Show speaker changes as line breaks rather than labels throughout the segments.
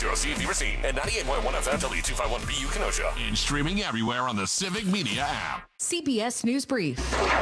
WZ0C Racine and 98.1 FM W251BU Kenosha.
And streaming everywhere on the Civic Media app.
CBS News Brief.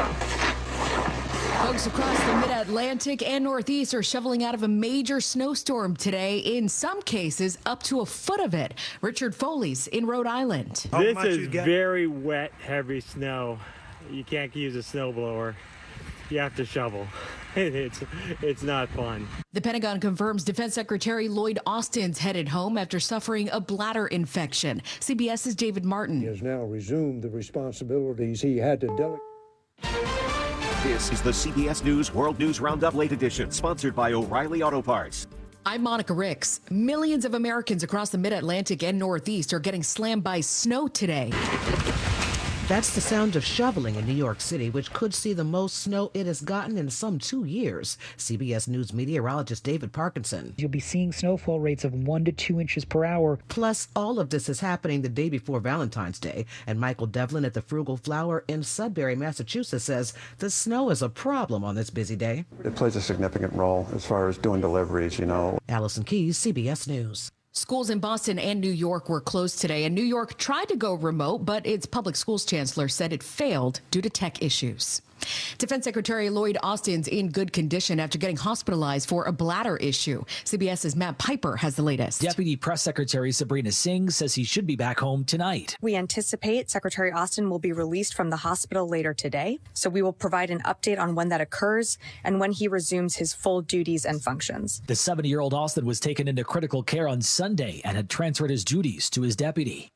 Folks across the Mid-Atlantic and Northeast are shoveling out of a major snowstorm today, in some cases up to a foot of it. Richard Foley's in Rhode Island.
This is very wet, heavy snow. You can't use a snowblower. You have to shovel. It's not fun.
The Pentagon confirms Defense Secretary Lloyd Austin's headed home after suffering a bladder infection. CBS's David Martin.
He has now resumed the responsibilities he had to delegate.
This is the CBS News World News Roundup Late Edition, sponsored by O'Reilly Auto Parts.
I'm Monica Ricks. Millions of Americans across the Mid-Atlantic and Northeast are getting slammed by snow today.
That's the sound of shoveling in New York City, which could see the most snow it has gotten in some 2 years. CBS News meteorologist David Parkinson.
You'll be seeing snowfall rates of 1 to 2 inches per hour.
Plus, all of this is happening the day before Valentine's Day. And Michael Devlin at the Frugal Flower in Sudbury, Massachusetts, says the snow is a problem on this busy day.
It plays a significant role as far as doing deliveries,
Allison Keyes, CBS News.
Schools in Boston and New York were closed today, and New York tried to go remote, but its public schools chancellor said it failed due to tech issues. Defense Secretary Lloyd Austin's in good condition after getting hospitalized for a bladder issue. CBS's Matt Piper has the latest.
Deputy Press Secretary Sabrina Singh says he should be back home tonight.
We anticipate Secretary Austin will be released from the hospital later today, so we will provide an update on when that occurs and when he resumes his full duties and functions.
The 70-year-old Austin was taken into critical care on Sunday and had transferred his duties to his deputy.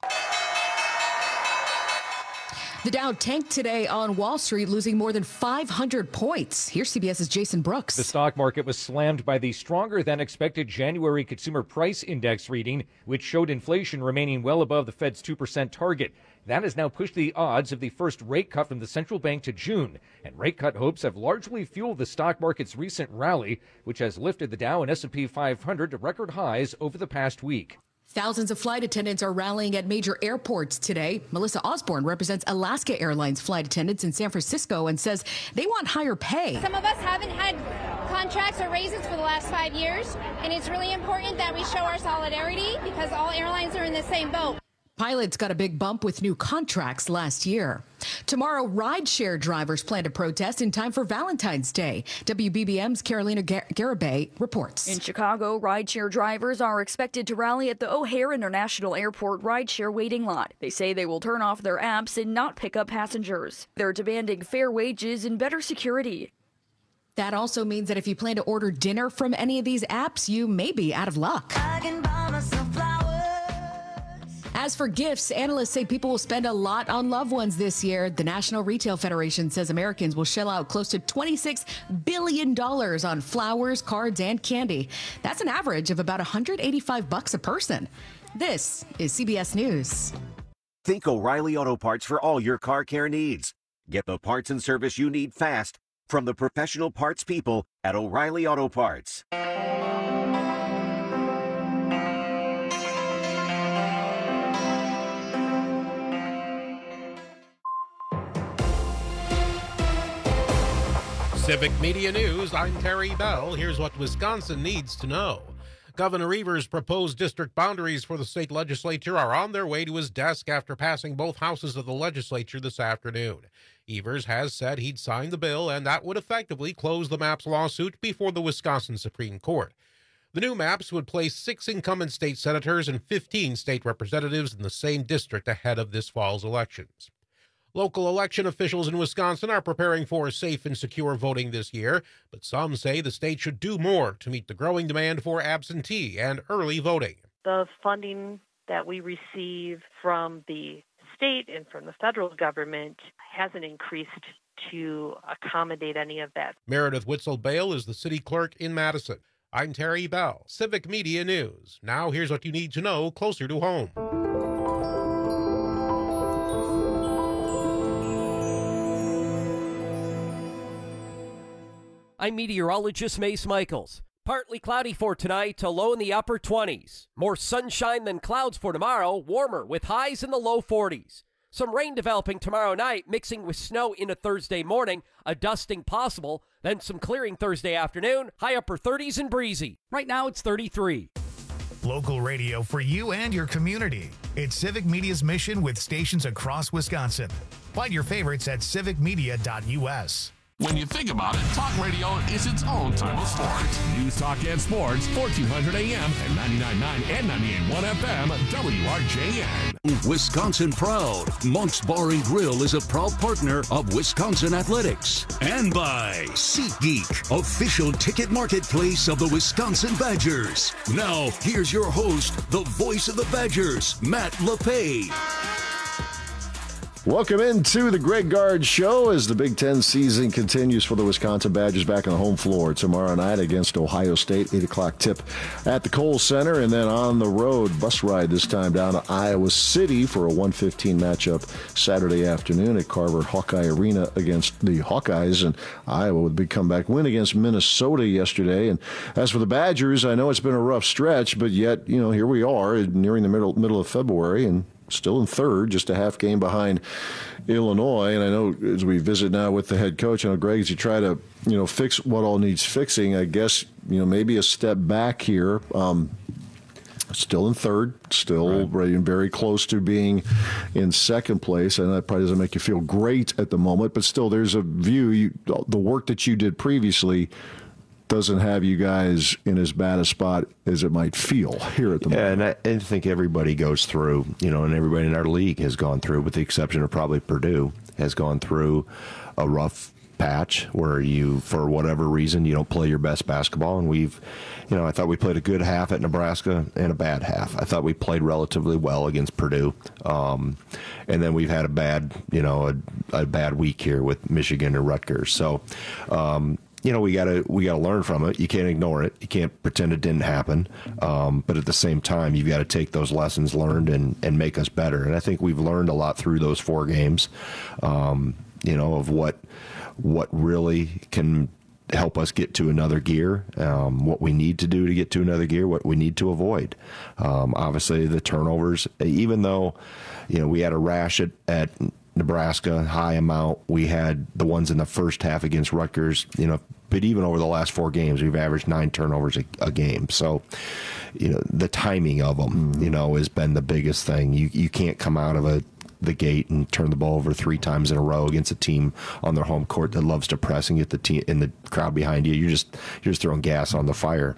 The Dow tanked today on Wall Street, losing more than 500 points. Here's CBS's Jason Brooks.
The stock market was slammed by the stronger than expected January consumer price index reading, which showed inflation remaining well above the Fed's 2% target. That has now pushed the odds of the first rate cut from the central bank to June. And rate cut hopes have largely fueled the stock market's recent rally, which has lifted the Dow and S&P 500 to record highs over the past week.
Thousands of flight attendants are rallying at major airports today. Melissa Osborne represents Alaska Airlines flight attendants in San Francisco and says they want higher pay.
Some of us haven't had contracts or raises for the last 5 years, and it's really important that we show our solidarity because all airlines are in the same boat.
Pilots got a big bump with new contracts last year. Tomorrow, rideshare drivers plan to protest in time for Valentine's Day. WBBM's Carolina Garibay reports.
In Chicago, rideshare drivers are expected to rally at the O'Hare International Airport rideshare waiting lot. They say they will turn off their apps and not pick up passengers. They're demanding fair wages and better security.
That also means that if you plan to order dinner from any of these apps, you may be out of luck. As for gifts, analysts say people will spend a lot on loved ones this year. The National Retail Federation says Americans will shell out close to $26 billion on flowers, cards, and candy. That's an average of about $185 a person. This is CBS News.
Think O'Reilly Auto Parts for all your car care needs. Get the parts and service you need fast from the professional parts people at O'Reilly Auto Parts.
Civic Media News, I'm Terry Bell. Here's what Wisconsin needs to know. Governor Evers' proposed district boundaries for the state legislature are on their way to his desk after passing both houses of the legislature this afternoon. Evers has said he'd sign the bill, and that would effectively close the MAPS lawsuit before the Wisconsin Supreme Court. The new maps would place 6 incumbent state senators and 15 state representatives in the same district ahead of this fall's elections. Local election officials in Wisconsin are preparing for safe and secure voting this year, but some say the state should do more to meet the growing demand for absentee and early voting.
The funding that we receive from the state and from the federal government hasn't increased to accommodate any of that.
Meredith Witzel-Bale is the city clerk in Madison. I'm Terry Bell, Civic Media News. Now here's what you need to know closer to home.
I'm meteorologist Mace Michaels. Partly cloudy for tonight, a low in the upper 20s. More sunshine than clouds for tomorrow, warmer with highs in the low 40s. Some rain developing tomorrow night, mixing with snow into Thursday morning, a dusting possible, then some clearing Thursday afternoon, high upper 30s and breezy. Right now it's 33.
Local radio for you and your community. It's Civic Media's mission with stations across Wisconsin. Find your favorites at civicmedia.us.
When you think about it, talk radio is its own type of sport. News, talk, and sports, 1400 AM and 99.9 and 98.1 FM, WRJN.
Wisconsin proud. Monk's Bar and Grill is a proud partner of Wisconsin Athletics. And by SeatGeek, official ticket marketplace of the Wisconsin Badgers. Now, here's your host, the voice of the Badgers, Matt LePay.
Welcome into the Greg Gard Show as the Big Ten season continues for the Wisconsin Badgers back on the home floor tomorrow night against Ohio State, 8 o'clock tip at the Kohl Center, and then on the road, bus ride this time down to Iowa City for a 1:15 matchup Saturday afternoon at Carver Hawkeye Arena against the Hawkeyes, and Iowa with a big comeback win against Minnesota yesterday. And as for the Badgers, I know it's been a rough stretch, but yet, here we are nearing the middle of February, and still in third, just a half game behind Illinois. And I know as we visit now with the head coach, Greg, as you try to, fix what all needs fixing, I guess, maybe a step back here. Still in third, still right. Very close to being in second place. And that probably doesn't make you feel great at the moment, but still there's a view. The work that you did previously doesn't have you guys in as bad a spot as it might feel here at the moment.
Yeah, and I think everybody goes through, and everybody in our league has gone through, with the exception of probably Purdue, has gone through a rough patch where you, for whatever reason, you don't play your best basketball. And we've, I thought we played a good half at Nebraska and a bad half. I thought we played relatively well against Purdue. And then we've had a bad, a bad week here with Michigan and Rutgers. So, we gotta learn from it. You can't ignore it. You can't pretend it didn't happen. But at the same time, you've got to take those lessons learned and make us better. And I think we've learned a lot through those 4 games, of what really can help us get to another gear, what we need to do to get to another gear, what we need to avoid. Obviously, the turnovers, even though, we had a rash at Nebraska, high amount. We had the ones in the first half against Rutgers, but even over the last 4 games, we've averaged 9 turnovers a game. So, the timing of them, has been the biggest thing. You can't come out of the gate and turn the ball over 3 times in a row against a team on their home court that loves to press and get the team in the crowd behind you. You're just throwing gas on the fire.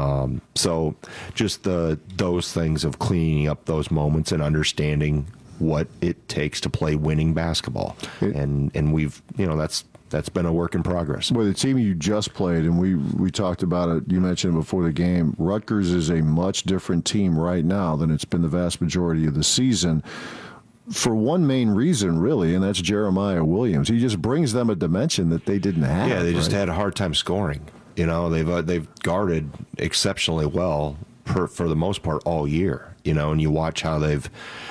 So just those things of cleaning up those moments and understanding what it takes to play winning basketball. And we've, that's been a work in progress.
Well, the team you just played, and we talked about it, you mentioned it before the game, Rutgers is a much different team right now than it's been the vast majority of the season, for one main reason, really, and that's Jeremiah Williams. He just brings them a dimension that they didn't have.
Yeah, they just had a hard time scoring. They've guarded exceptionally well for the most part all year. And you watch how they've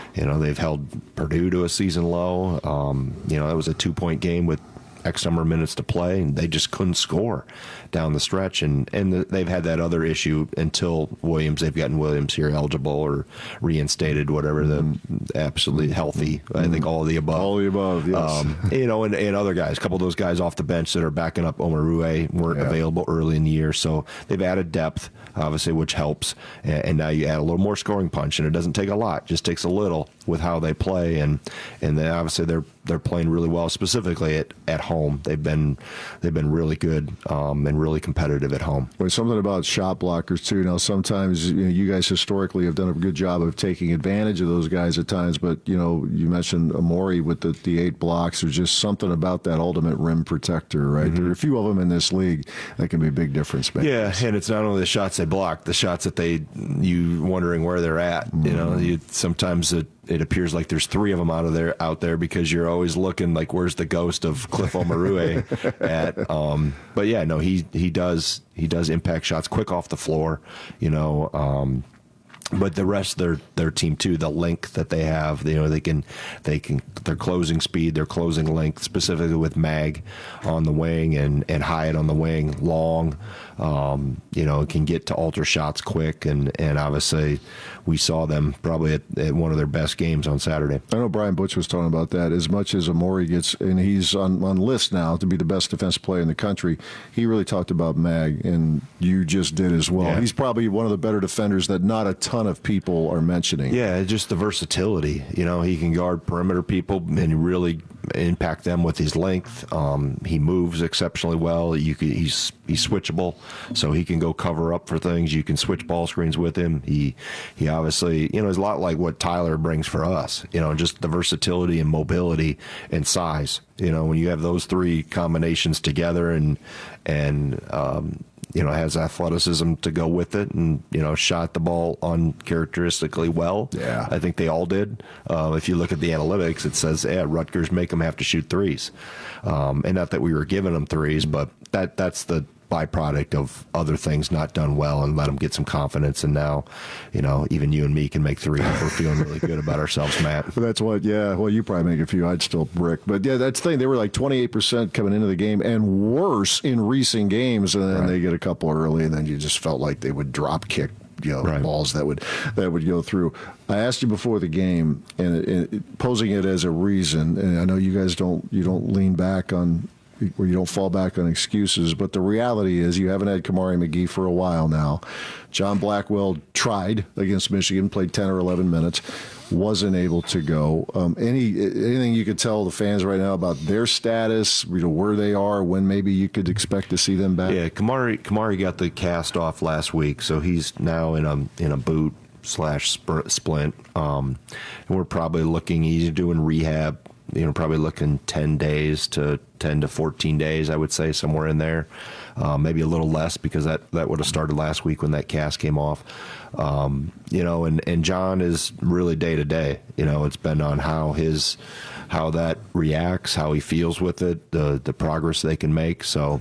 held Purdue to a season low. That was a 2-point game with X number of minutes to play, and they just couldn't score down the stretch. And they've had that other issue until they've gotten Williams here eligible or reinstated, whatever, the absolutely healthy. I think all of the above.
All of the above, yes.
And other guys, a couple of those guys off the bench that are backing up Omarue weren't available early in the year. So they've added depth, obviously, which helps. And now you add a little more scoring punch, and it doesn't take a lot, just takes a little with how they play. And then obviously they're playing really well, specifically at home. They've been really good and really competitive at home.
Well, something about shot blockers too. Now sometimes you guys historically have done a good job of taking advantage of those guys at times, but you mentioned Amori with the 8 blocks. There's just something about that ultimate rim protector, right? Mm-hmm. There are a few of them in this league that can be a big difference makers.
Yeah, and it's not only the shots they block, the shots that you wondering where they're at. Mm-hmm. Sometimes it appears like there's 3 of them out there because you're always looking like, where's the ghost of Cliff Omarue at? But yeah, no, he does impact shots quick off the floor. But the rest of their team too, the length that they have, they can their closing speed, their closing length, specifically with Mag on the wing and Hyatt on the wing, long, can get to alter shots quick, and obviously we saw them probably at one of their best games on Saturday.
I know Brian Butch was talking about that. As much as Amori gets, and he's on list now to be the best defensive player in the country, he really talked about Mag, and you just did as well. Yeah. He's probably one of the better defenders that not a ton of people are mentioning.
Yeah, just the versatility. He can guard perimeter people and really impact them with his length. He moves exceptionally well. He's switchable, so he can go cover up for things. You can switch ball screens with him. He obviously, is a lot like what Tyler brings for us. Just the versatility and mobility and size. When you have those three combinations together and has athleticism to go with it, and shot the ball uncharacteristically well.
Yeah,
I think they all did. If you look at the analytics, it says, Rutgers make them have to shoot threes, and not that we were giving them threes, but that's the byproduct of other things not done well, and let them get some confidence. And now, even you and me can make threes. We're feeling really good about ourselves, Matt.
That's what, yeah. Well, you probably make a few. I'd still brick. But, yeah, that's the thing. They were like 28% coming into the game and worse in recent games. And then they get a couple early, and then you just felt like they would drop kick balls that would go through. I asked you before the game, and posing it as a reason, and I know you guys don't lean back on, where you don't fall back on excuses, but the reality is you haven't had Kamari McGee for a while now. John Blackwell tried against Michigan, played 10 or 11 minutes, wasn't able to go. Anything you could tell the fans right now about their status, where they are, when maybe you could expect to see them back?
Yeah, Kamari got the cast off last week, so he's now in a boot / splint. And we're probably looking, he's doing rehab. Probably looking 10 to 14 days, I would say, somewhere in there. Maybe a little less, because that would have started last week when that cast came off. And John is really day to day. It's been on how that reacts, how he feels with it, the progress they can make. So,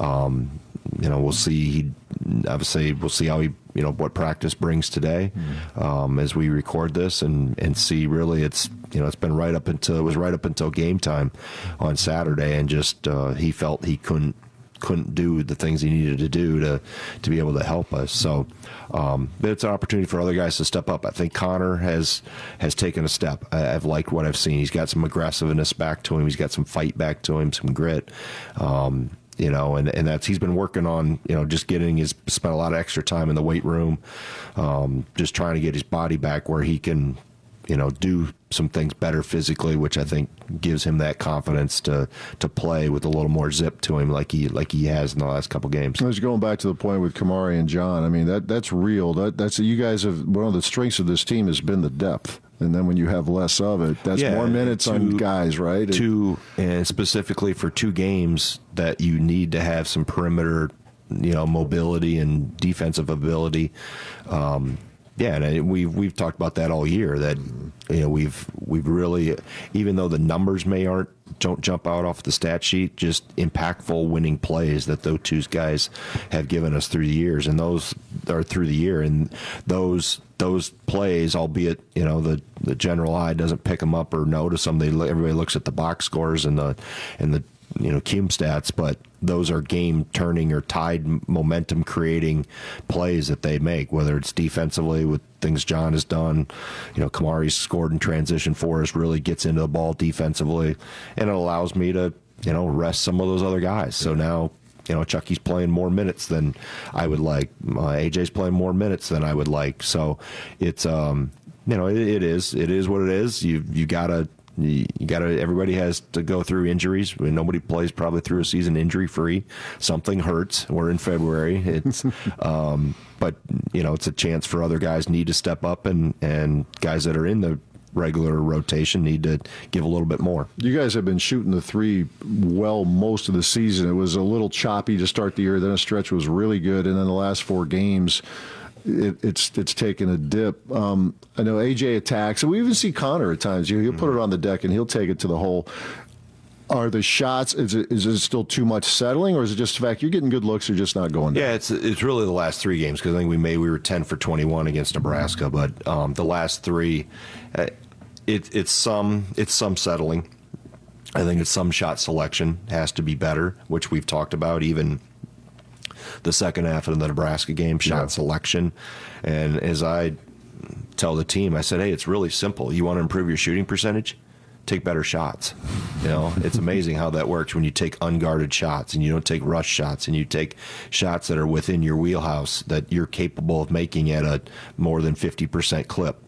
we'll see. Obviously, we'll see how he, what practice brings today, as we record this, and see. Really, it's been right up until game time on Saturday, and just he felt he couldn't do the things he needed to do to be able to help us. So it's an opportunity for other guys to step up. I think Connor has taken a step. I've liked what I've seen. He's got some aggressiveness back to him. He's got some fight back to him, some grit. And that's, he's been working on, just spent a lot of extra time in the weight room, just trying to get his body back where he can, do some things better physically, which I think gives him that confidence to play with a little more zip to him, like he has in the last couple games.
I was going back to the point with Kamari and John. I mean, that's real. That's you guys have, one of the strengths of this team has been the depth. And then when you have less of it, that's more minutes on guys, right?
And specifically for 2 games that you need to have some perimeter, mobility and defensive ability. And we've talked about that all year. That we've really, even though the numbers don't jump out off the stat sheet, just impactful winning plays that those 2 guys have given us through the years, and those are through the year, and those plays, albeit the general eye doesn't pick them up or notice them. Everybody looks at the box scores and the Cume stats, but those are game-turning or tied momentum-creating plays that they make, whether it's defensively with things John has done. Kamari's scored in transition for us, really gets into the ball defensively, and it allows me to, rest some of those other guys. So now, Chucky's playing more minutes than I would like. AJ's playing more minutes than I would like. So it's, it is what it is. You gotta, everybody has to go through injuries. I mean, nobody plays probably through a season injury-free. Something hurts. We're in February. It's, but, it's a chance for other guys need to step up, and guys that are in the regular rotation need to give a little bit more.
You guys have been shooting the 3 well most of the season. It was a little choppy to start the year. Then a stretch was really good. And then the last 4 games, it's taken a dip. I know AJ attacks, and we even see Connor at times. He'll put it on the deck and he'll take it to the hole. are the shots, is it still too much settling, or is it just the fact you're getting good looks, you're just not going down?
Yeah, it's really the last 3 games, because I think we were 10 for 21 against Nebraska, but the last 3, it's some settling. I think it's some shot selection has to be better, which we've talked about, even the second half of the Nebraska game, shot selection. And as I tell the team, I said, hey, it's really simple. You want to improve your shooting percentage? Take better shots. It's amazing how that works when you take unguarded shots and you don't take rush shots and you take shots that are within your wheelhouse that you're capable of making at a more than 50% clip.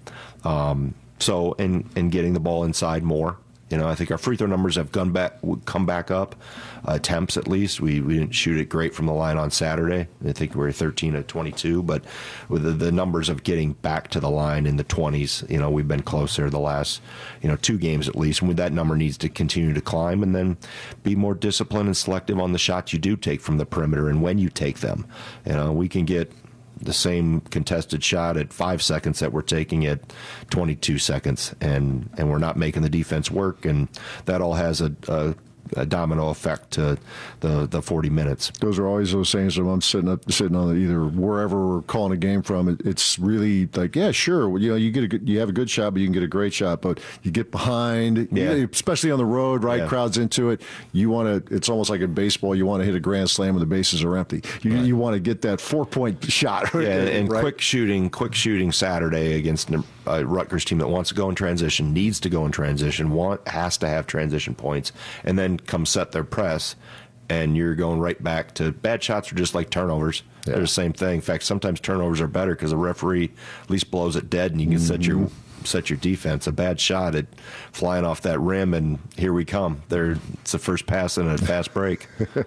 So getting the ball inside more. I think our free throw numbers have come back up, attempts at least. We didn't shoot it great from the line on Saturday. I think we were 13 of 22, but with the numbers of getting back to the line in the 20s, we've been closer the last, 2 games at least. And that number needs to continue to climb, and then be more disciplined and selective on the shots you do take from the perimeter and when you take them. We can get the same contested shot at 5 seconds that we're taking at 22 seconds, and we're not making the defense work, and that all has a domino effect to the 40 minutes.
Those are always those things when I'm sitting on either wherever we're calling a game from. It's really like, yeah, sure, you have a good shot, but you can get a great shot, but you get behind, especially on the road, right? Crowds into it. You want to. It's almost like in baseball. You want to hit a grand slam when the bases are empty. You want to get that 4-point shot.
Yeah, and right? quick shooting Saturday against a Rutgers team that wants to go in transition, needs to go in transition, has to have transition points, and then come set their press, and you're going right back to bad shots are just like turnovers. They're the same thing. In fact, sometimes turnovers are better because the referee at least blows it dead, and you can set your defense. A bad shot, it flying off that rim, and here we come. It's the first pass in a fast break.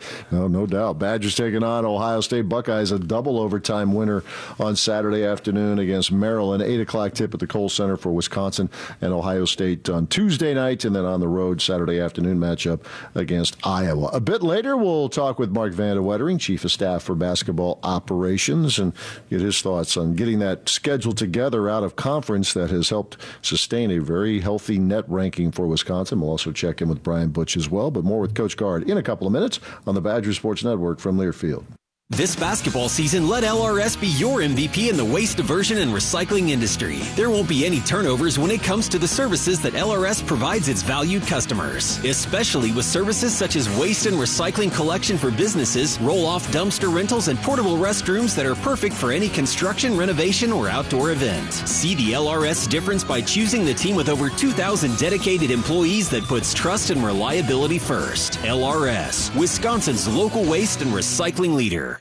No doubt. Badgers taking on Ohio State Buckeyes, a double overtime winner on Saturday afternoon against Maryland. 8 o'clock tip at the Kohl Center for Wisconsin and Ohio State on Tuesday night, and then on the road Saturday afternoon matchup against Iowa. A bit later, we'll talk with Mark Van de Wettering, Chief of Staff for Basketball Operations, and get his thoughts on getting that schedule together out of conference that has helped sustain a very healthy net ranking for Wisconsin. We'll also check in with Brian Butch as well, but more with Coach Gard in a couple of minutes on the Badger Sports Network from Learfield.
This basketball season, let LRS be your MVP in the waste diversion and recycling industry. There won't be any turnovers when it comes to the services that LRS provides its valued customers, especially with services such as waste and recycling collection for businesses, roll-off dumpster rentals, and portable restrooms that are perfect for any construction, renovation, or outdoor event. See the LRS difference by choosing the team with over 2,000 dedicated employees that puts trust and reliability first. LRS, Wisconsin's local waste and recycling leader.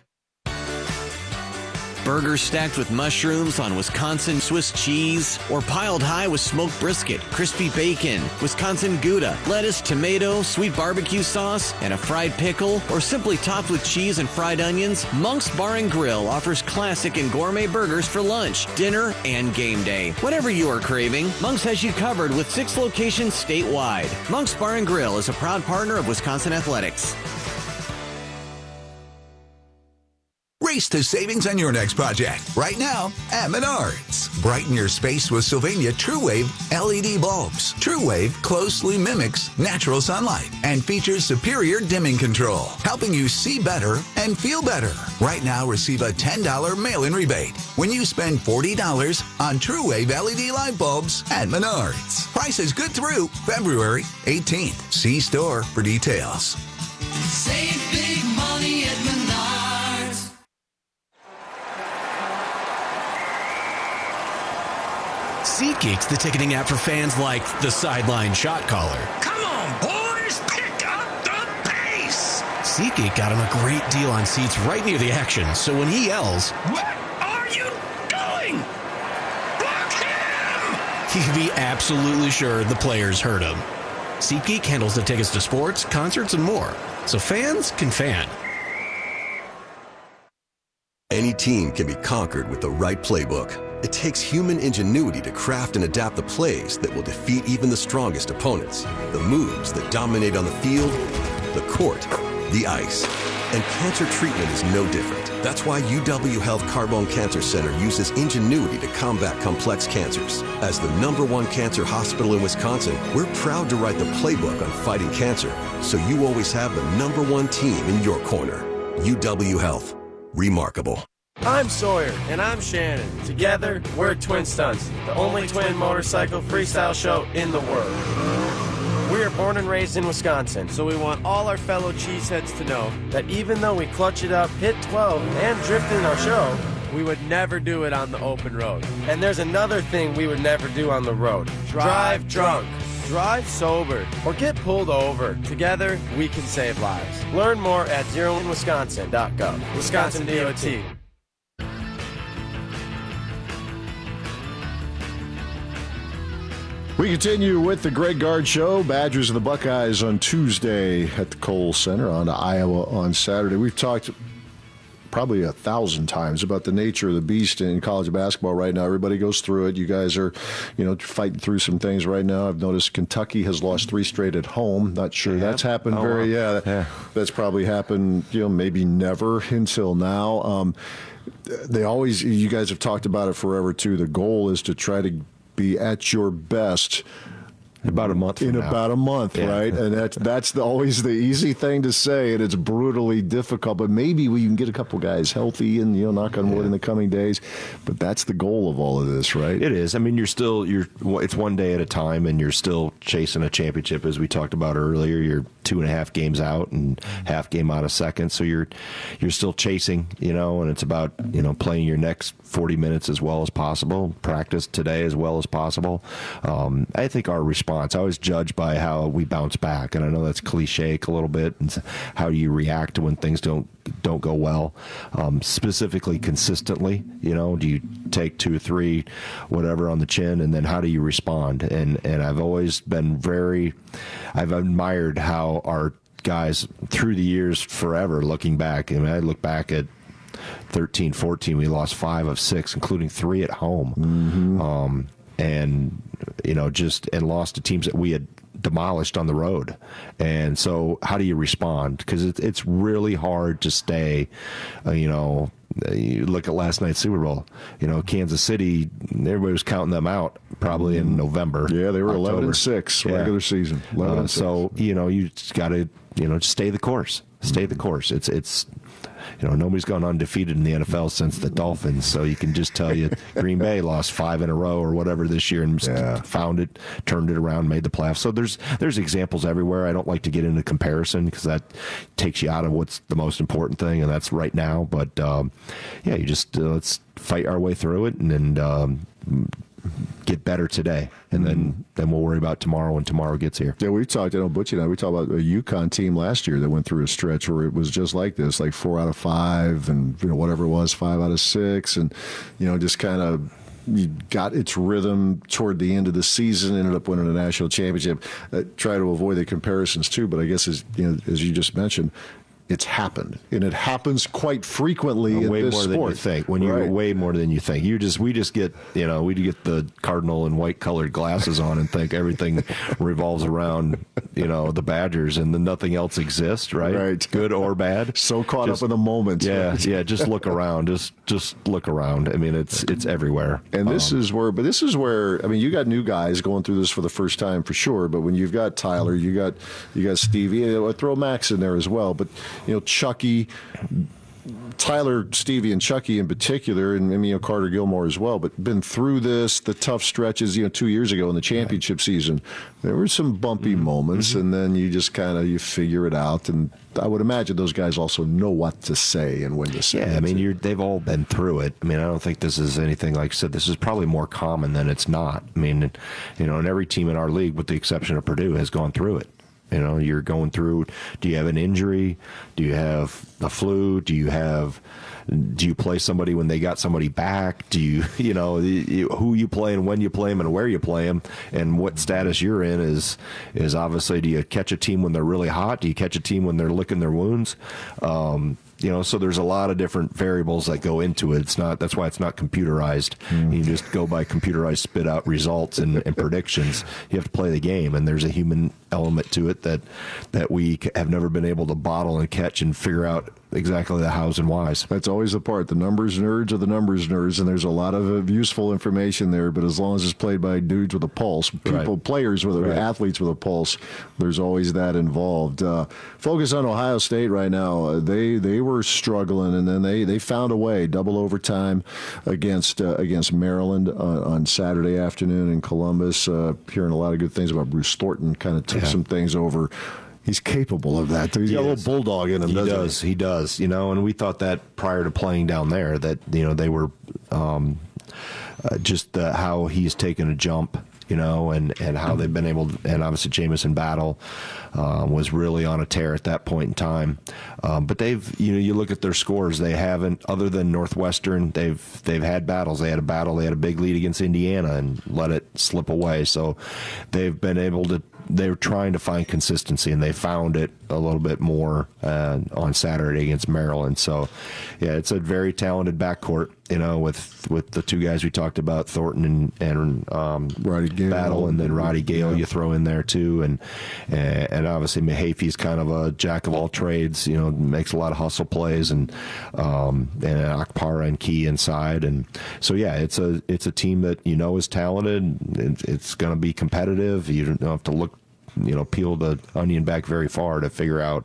Burgers stacked with mushrooms on Wisconsin Swiss cheese, or piled high with smoked brisket, crispy bacon, Wisconsin Gouda, lettuce, tomato, sweet barbecue sauce, and a fried pickle, or simply topped with cheese and fried onions, Monk's Bar and Grill offers classic and gourmet burgers for lunch, dinner, and game day. Whatever you are craving, Monk's has you covered with 6 locations statewide. Monk's Bar and Grill is a proud partner of Wisconsin Athletics.
Race to savings on your next project right now at Menards. Brighten your space with Sylvania TrueWave LED bulbs. TrueWave closely mimics natural sunlight and features superior dimming control, helping you see better and feel better. Right now, receive a $10 mail-in rebate when you spend $40 on TrueWave LED light bulbs at Menards. Price is good through February 18th. See store for details.
Save big money at Menards.
SeatGeek's the ticketing app for fans like the sideline shot caller.
Come on, boys, pick up the pace!
SeatGeek got him a great deal on seats right near the action, so when he yells,
"What are you doing? Block him!"
he can be absolutely sure the players heard him. SeatGeek handles the tickets to sports, concerts, and more, so fans can fan.
Any team can be conquered with the right playbook. It takes human ingenuity to craft and adapt the plays that will defeat even the strongest opponents. The moves that dominate on the field, the court, the ice. And cancer treatment is no different. That's why UW Health Carbone Cancer Center uses ingenuity to combat complex cancers. As the #1 cancer hospital in Wisconsin, we're proud to write the playbook on fighting cancer, so you always have the #1 team in your corner. UW Health. Remarkable.
I'm Sawyer. And I'm Shannon. Together, we're Twin Stunts, the only twin motorcycle freestyle show in the world. We are born and raised in Wisconsin, so we want all our fellow cheeseheads to know that even though we clutch it up, hit 12, and drift in our show, we would never do it on the open road. And there's another thing we would never do on the road. Drive drunk. Drive sober. Or get pulled over. Together, we can save lives. Learn more at zeroinwisconsin.gov. Wisconsin DOT.
We continue with the Greg Gard Show. Badgers and the Buckeyes on Tuesday at the Kohl Center, on to Iowa on Saturday. We've talked probably 1,000 times about the nature of the beast in college basketball right now. Everybody goes through it. You guys are, fighting through some things right now. I've noticed Kentucky has lost 3 straight at home. Not sure that's happened that's probably happened, maybe never until now. You guys have talked about it forever too. The goal is to try to be at your best
about a month from now.
About a month, right? And that's always the easy thing to say, and it's brutally difficult. But maybe we can get a couple guys healthy and knock on wood in the coming days. But that's the goal of all of this, right?
It is. I mean, it's one day at a time, and you're still chasing a championship, as we talked about earlier. You're 2.5 games out and half game out of second, so you're still chasing, and it's about playing your next 40 minutes as well as possible, practice today as well as possible. I think our response, I always judge by how we bounce back, and I know that's cliche a little bit, and how you react when things don't go well, specifically consistently. Do you take 2 or 3 whatever on the chin, and then how do you respond? And I've always been I've admired how our guys through the years forever, looking back, I look back at 13, 14, we lost 5 of 6, including 3 at home. Mm-hmm. And lost to teams that we had demolished on the road. And so how do you respond? Because it's really hard to stay, you look at last night's Super Bowl, Kansas City, everybody was counting them out probably in November.
Yeah, they were
October.
11-6 regular season. 11-6.
So, you just got to, stay the course. Stay the course. It's nobody's gone undefeated in the NFL since the Dolphins, so you can just tell you Green Bay lost 5 in a row or whatever this year and found it, turned it around, made the playoffs. So there's examples everywhere. I don't like to get into comparison because that takes you out of what's the most important thing, and that's right now. But you just let's fight our way through it and get better today, and then we'll worry about tomorrow when tomorrow gets here.
Yeah, we've talked, Butch and I, we talked about a UConn team last year that went through a stretch where it was just like this, like 4 out of 5 and whatever it was, 5 out of 6, and just kind of got its rhythm toward the end of the season, ended up winning a national championship. Try to avoid the comparisons too, but I guess as you just mentioned, it's happened, and it happens quite frequently in
way
this
more
sport.
Than you think. When you're way more than you think, we just get the cardinal and white colored glasses on and think everything revolves around the Badgers, and then nothing else exists, right? Good or bad.
So caught up in the moment.
Yeah. Just look around. Just look around. I mean, it's everywhere.
And this is where you got new guys going through this for the first time for sure. But when you've got Tyler, you got Stevie. I throw Max in there as well, but. Chucky, Tyler, Stevie, and Chucky in particular, and Carter Gilmore as well, but been through the tough stretches. 2 years ago in the championship season, there were some bumpy moments, and then you just you figure it out. And I would imagine those guys also know what to say and when to say.
Yeah, they've all been through it. I don't think this is anything, like I said, this is probably more common than it's not. And every team in our league, with the exception of Purdue, has gone through it. You're going through, do you have an injury? Do you have the flu? Do you play somebody when they got somebody back? Do you, who you play and when you play them and where you play them and what status you're in is obviously, do you catch a team when they're really hot? Do you catch a team when they're licking their wounds? So there's a lot of different variables that go into it. That's why it's not computerized. You just go by computerized spit out results and predictions. You have to play the game, and there's a human element to it that we have never been able to bottle and catch and figure out exactly the hows and whys.
That's always the part. The numbers nerds are the numbers nerds, and there's a lot of useful information there. But as long as it's played by dudes with a pulse, players with athletes with a pulse, there's always that involved. Focus on Ohio State right now. They were struggling, and then they found a way. Double overtime against Maryland on Saturday afternoon in Columbus. Hearing a lot of good things about Bruce Thornton. Kind of took some things over. He's capable of that. He's got a little bulldog in him.
He does. You know, and we thought that prior to playing down there that they were just how he's taken a jump. You know, and how they've been able to, and obviously Jamison Battle was really on a tear at that point in time. But they've, you look at their scores, they haven't, other than Northwestern, they've had battles. They had a big lead against Indiana and let it slip away. So they've been able to, they're trying to find consistency, and they found it a little bit more on Saturday against Maryland. So, yeah, it's a very talented backcourt, with the two guys we talked about, Thornton and
Roddy Gale.
Battle, and then Roddy Gale you throw in there too, and obviously Mahafey's kind of a jack of all trades. Makes a lot of hustle plays, and Akpara and Key inside, and so yeah, it's a team that is talented. It's going to be competitive. You don't have to look. Peel the onion back very far to figure out,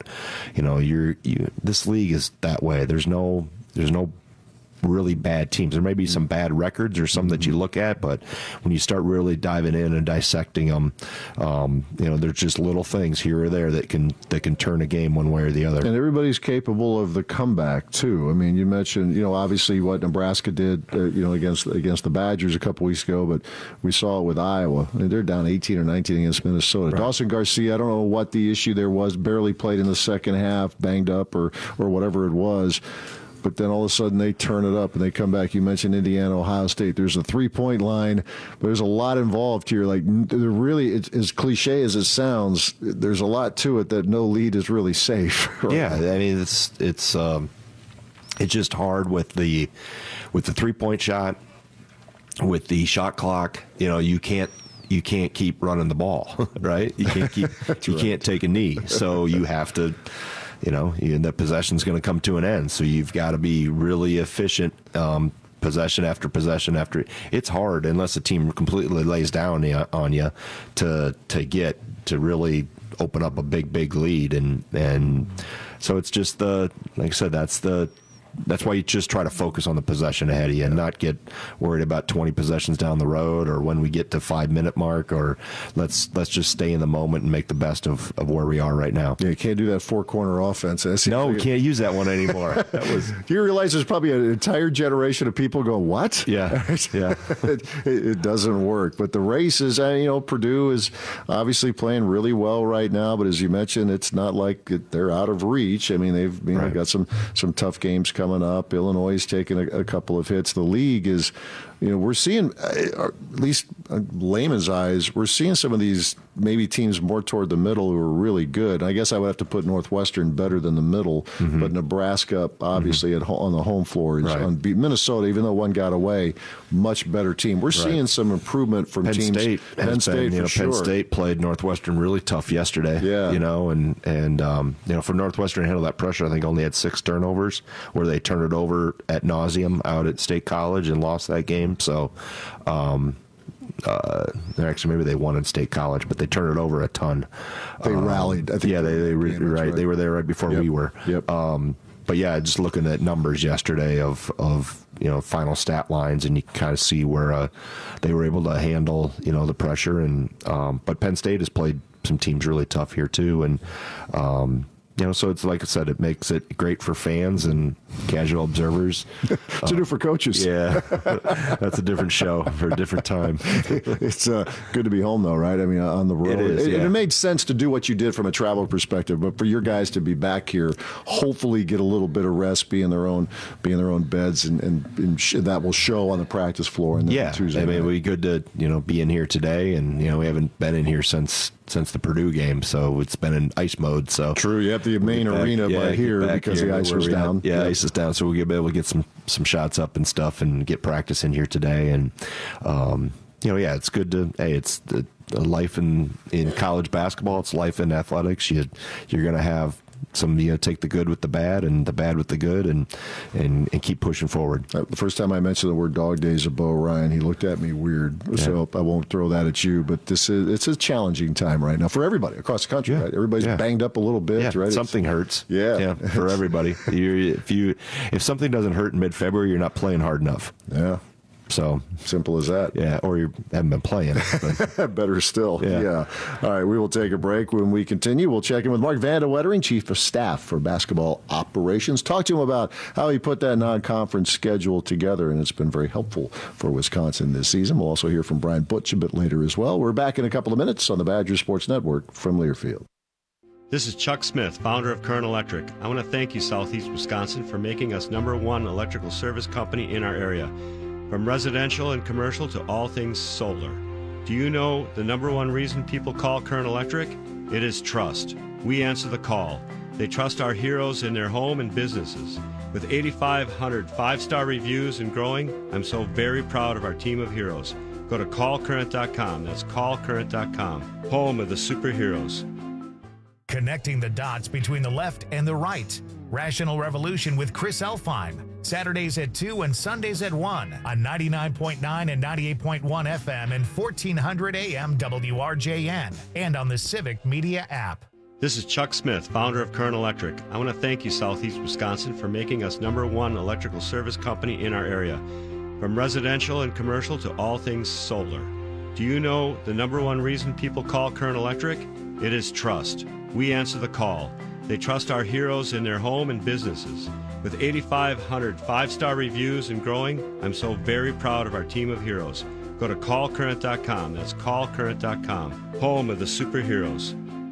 this league is that way. There's no really bad teams. There may be some bad records or some that you look at, but when you start really diving in and dissecting them, there's just little things here or there that can turn a game one way or the other.
And everybody's capable of the comeback too. I mean, you mentioned, obviously what Nebraska did, against the Badgers a couple weeks ago, but we saw it with Iowa. I mean, they're down 18 or 19 against Minnesota. Right. Dawson Garcia, I don't know what the issue there was, barely played in the second half, banged up or whatever it was. But then all of a sudden they turn it up and they come back. You mentioned Indiana, Ohio State. There's a 3-point line, but there's a lot involved here. Like, really, it's as cliche as it sounds, there's a lot to it that no lead is really safe. Right?
Yeah, I mean it's just hard with the 3-point shot, with the shot clock. You can't keep running the ball, right? You can't can't take a knee, so you have to. The possession's going to come to an end, so you've got to be really efficient, possession after possession after. It's hard unless a team completely lays down on you to really open up a big lead, and so it's just like I said, that's why you just try to focus on the possession ahead of you and not get worried about 20 possessions down the road or when we get to 5-minute mark, or let's just stay in the moment and make the best of where we are right now.
Yeah, you can't do that 4-corner offense.
No, we can't use that one anymore.
Do you realize there's probably an entire generation of people go, what?
Yeah.
It doesn't work. But the race is, Purdue is obviously playing really well right now, but as you mentioned, it's not like they're out of reach. I mean, they've got some tough games coming up. Illinois is taking a couple of hits. The league is, we're seeing, at least layman's eyes, we're seeing some of these maybe teams more toward the middle who are really good. I guess I would have to put Northwestern better than the middle, but Nebraska, obviously, on the home floor, is unbeat. Minnesota, even though one got away, much better team. We're seeing some improvement from teams.
Penn State, Penn State played Northwestern really tough yesterday.
Yeah.
For Northwestern to handle that pressure, I think only had 6 turnovers, where they turned it over ad nauseum out at State College and lost that game. So, actually, maybe they won in State College, but they turned it over a ton.
They rallied. I think
they were there right before we were.
Yep.
But yeah, just looking at numbers yesterday of final stat lines, and you can kind of see where they were able to handle the pressure. And but Penn State has played some teams really tough here too, and so it's like I said, it makes it great for fans and casual observers.
To do for coaches.
Yeah, that's a different show for a different time.
It's good to be home, though, right? I mean, on the road.
It is,
It made sense to do what you did from a travel perspective, but for your guys to be back here, hopefully get a little bit of rest, be in their own beds, and that will show on the practice floor. And Tuesday.
I mean, it'll be good to be in here today, and we haven't been in here since the Purdue game, so it's been in ice mode. So
true, you have the main arena by here because the ice was down.
Ice is down, so we'll be able to get some shots up and stuff, and get practice in here today. And it's good to it's the life in college basketball. It's life in athletics. You're going to have take the good with the bad and the bad with the good, and keep pushing forward.
The first time I mentioned the word dog days of Bo Ryan, he looked at me weird. Yeah. So I won't throw that at you, but it's a challenging time right now for everybody across the country. Right? Everybody's banged up a little bit. Right?
Something hurts.
Yeah,
for everybody. If something doesn't hurt in mid-February, you're not playing hard enough.
Yeah.
So
simple as that.
Yeah, or you haven't been playing.
Better still. Yeah. All right, we will take a break. When we continue, we'll check in with Mark Van de Wettering, Chief of Staff for Basketball Operations. Talk to him about how he put that non-conference schedule together, and it's been very helpful for Wisconsin this season. We'll also hear from Brian Butch a bit later as well. We're back in a couple of minutes on the Badger Sports Network from Learfield.
This is Chuck Smith, founder of Current Electric. I want to thank you, Southeast Wisconsin, for making us #1 electrical service company in our area. From residential and commercial to all things solar. Do you know the #1 reason people call Current Electric? It is trust. We answer the call. They trust our heroes in their home and businesses. With 8,500 5-star reviews and growing, I'm so very proud of our team of heroes. Go to callcurrent.com. That's callcurrent.com. Home of the superheroes.
Connecting the dots between the left and the right. Rational Revolution with Chris Elfheim. Saturdays at 2 and Sundays at 1 on 99.9 and 98.1 FM and 1400 AM WRJN and on the Civic Media app.
This is Chuck Smith, founder of Current Electric. I want to thank you, Southeast Wisconsin, for making us #1 electrical service company in our area. From residential and commercial to all things solar. Do you know the #1 reason people call Current Electric? It is trust. We answer the call. They trust our heroes in their home and businesses. With 8,500 5-star reviews and growing, I'm so very proud of our team of heroes. Go to callcurrent.com. That's callcurrent.com. Home of the superheroes.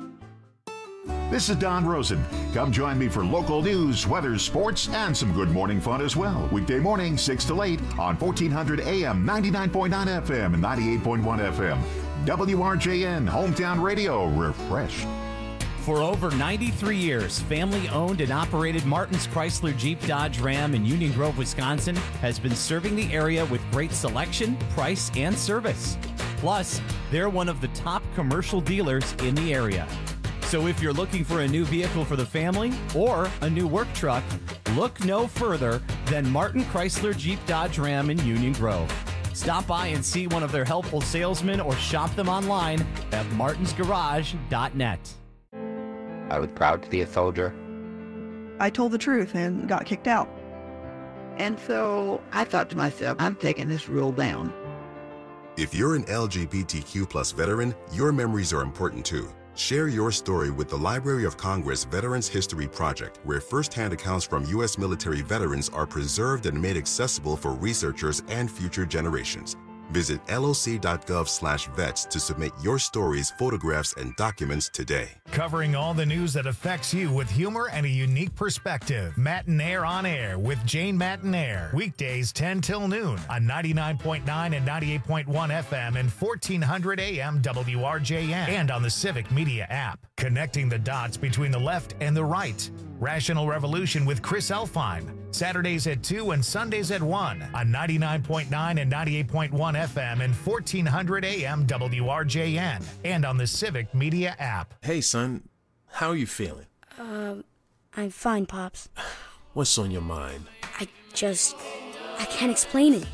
This is Don Rosen. Come join me for local news, weather, sports, and some good morning fun as well. Weekday morning, 6 to 8 on 1400 AM, 99.9 FM, and 98.1 FM. WRJN, Hometown Radio, refreshed.
For over 93 years, family-owned and operated Martin's Chrysler Jeep Dodge Ram in Union Grove, Wisconsin, has been serving the area with great selection, price, and service. Plus, they're one of the top commercial dealers in the area. So if you're looking for a new vehicle for the family or a new work truck, look no further than Martin Chrysler Jeep Dodge Ram in Union Grove. Stop by and see one of their helpful salesmen or shop them online at martinsgarage.net.
I was proud to be a soldier.
I told the truth and got kicked out.
And so I thought to myself, I'm taking this rule down.
If you're an LGBTQ+ veteran, your memories are important too. Share your story with the Library of Congress Veterans History Project, where first-hand accounts from U.S. military veterans are preserved and made accessible for researchers and future generations. Visit loc.gov/vets to submit your stories, photographs, and documents today.
Covering all the news that affects you with humor and a unique perspective. Matinaire on Air with Jane Matinaire. Weekdays 10 till noon on 99.9 and 98.1 FM and 1400 AM WRJN and on the Civic Media app. Connecting the dots between the left and the right. Rational Revolution with Chris Elfheim. Saturdays at 2 and Sundays at 1 on 99.9 and 98.1 FM and 1400 AM WRJN and on the Civic Media app.
Hey, son. How are you feeling?
I'm fine, Pops.
What's on your mind?
I can't explain it.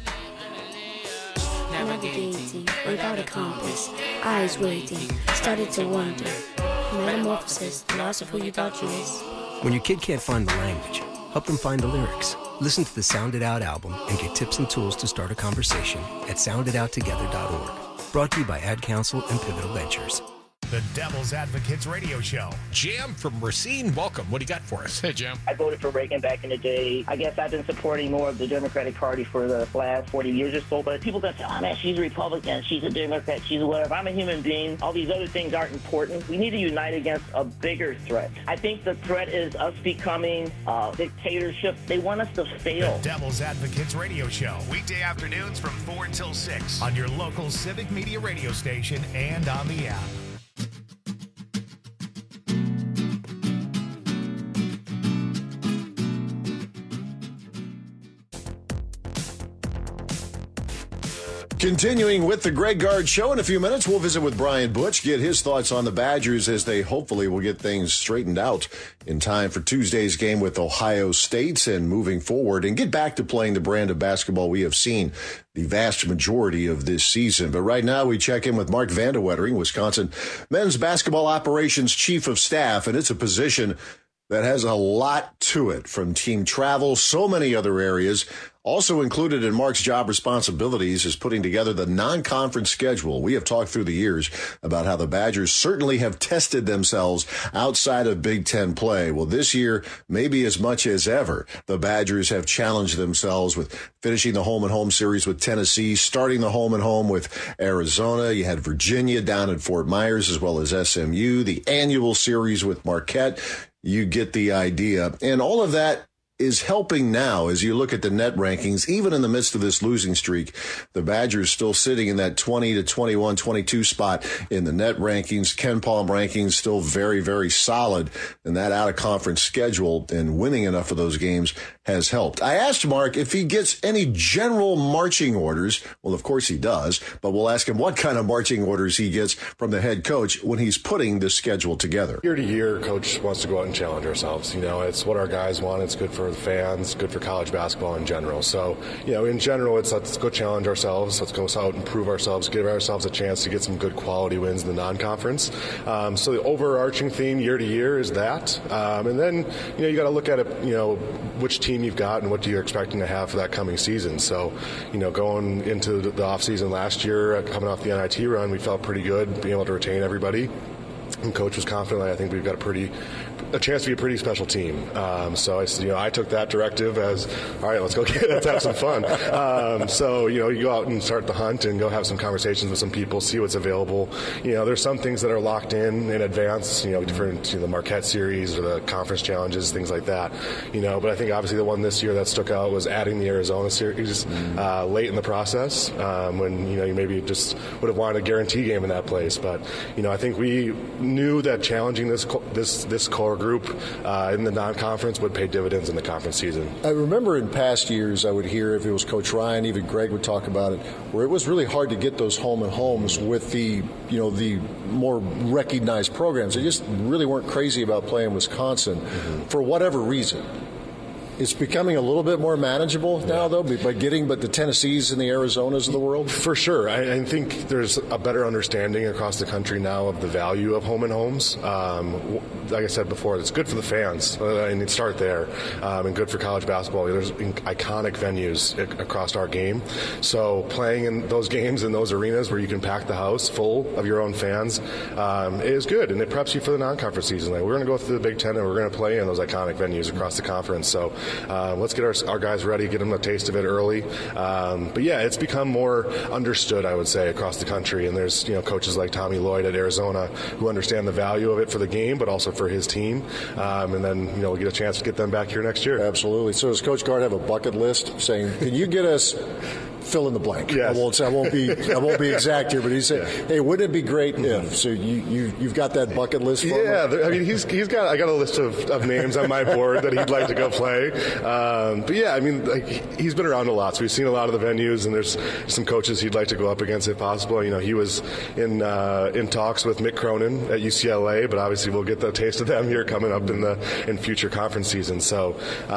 Navigating without a compass, eyes waiting, started to wonder. Metamorphosis, loss of who you thought you was.
When your kid can't find the language, help them find the lyrics. Listen to the Sound It Out album and get tips and tools to start a conversation at sounditouttogether.org. Brought to you by Ad Council and Pivotal Ventures.
The Devil's Advocates Radio Show.
Jim from Racine, welcome. What do you got for us? Hey, Jim.
I voted for Reagan back in the day. I guess I've been supporting more of the Democratic Party for the last 40 years or so, but people don't say, oh man, she's a Republican, she's a Democrat, she's a whatever. I'm a human being. All these other things aren't important. We need to unite against a bigger threat. I think the threat is us becoming a dictatorship. They want us to fail.
The Devil's Advocates Radio Show. Weekday afternoons from 4 until 6 on your local Civic Media radio station and on the app.
Continuing with the Greg Gard Show in a few minutes, we'll visit with Brian Butch, get his thoughts on the Badgers as they hopefully will get things straightened out in time for Tuesday's game with Ohio State and moving forward and get back to playing the brand of basketball we have seen the vast majority of this season. But right now we check in with Mark Vandewettering, Wisconsin men's basketball operations chief of staff, and it's a position that has a lot to it, from team travel, so many other areas. Also included in Mark's job responsibilities is putting together the non-conference schedule. We have talked through the years about how the Badgers certainly have tested themselves outside of Big Ten play. Well, this year, maybe as much as ever, the Badgers have challenged themselves with finishing the home-and-home series with Tennessee, starting the home-and-home with Arizona. You had Virginia down at Fort Myers, as well as SMU, the annual series with Marquette. You get the idea. And all of that is helping now as you look at the net rankings. Even in the midst of this losing streak, the Badgers still sitting in that 20 to 21, 22 spot in the net rankings. Ken Palm rankings still very, very solid. And that out-of-conference schedule and winning enough of those games has helped. I asked Mark if he gets any general marching orders. Well, of course he does, but we'll ask him what kind of marching orders he gets from the head coach when he's putting this schedule together.
Year to year, coach wants to go out and challenge ourselves. You know, it's what our guys want. It's good for the fans, good for college basketball in general. So, you know, in general, let's go challenge ourselves. Let's go out and prove ourselves, give ourselves a chance to get some good quality wins in the non-conference. So the overarching theme year to year is that. And then, you know, you got to look at it, you know, which team you've got and what you're expecting to have for that coming season. So, you know, going into the offseason last year, coming off the NIT run, we felt pretty good being able to retain everybody. And coach was confident that I think we've got a chance to be a pretty special team. So I took that directive as, all right, let's have some fun. So, you know, you go out and start the hunt and go have some conversations with some people, see what's available. You know, there's some things that are locked in advance, you know, different to the Marquette series or the conference challenges, things like that. You know, but I think obviously the one this year that stuck out was adding the Arizona series late in the process when, you know, you maybe just would have wanted a guarantee game in that place. But, you know, I think we knew that challenging this core group in the non-conference would pay dividends in the conference season.
I remember in past years I would hear, if it was Coach Ryan, even Greg would talk about it, where it was really hard to get those home and homes with the more recognized programs. They just really weren't crazy about playing Wisconsin for whatever reason. It's becoming a little bit more manageable now, though, by getting the Tennessees and the Arizonas of the world?
For sure. I think there's a better understanding across the country now of the value of home and homes. Like I said before, it's good for the fans, and start there, and good for college basketball. There's iconic venues across our game. So playing in those games in those arenas where you can pack the house full of your own fans is good, and it preps you for the non-conference season. Like, we're going to go through the Big Ten, and we're going to play in those iconic venues across the conference. So let's get our guys ready, get them a taste of it early. But yeah, it's become more understood, I would say, across the country. And there's, you know, coaches like Tommy Lloyd at Arizona who understand the value of it for the game, but also for his team. And then, you know, we'll get a chance to get them back here next year.
Absolutely. So does Coach Gard have a bucket list saying, can you get us fill in the blank?
Yes.
I won't be exact here, but he said, hey, wouldn't it be great if? So you've got that bucket list for him?
I mean, I got a list of names on my board that he'd like to go play. But yeah, I mean, like, he's been around a lot, so we've seen a lot of the venues, and there's some coaches he'd like to go up against if possible. You know, he was in talks with Mick Cronin at UCLA, but obviously we'll get the taste of them here coming up in future conference seasons. So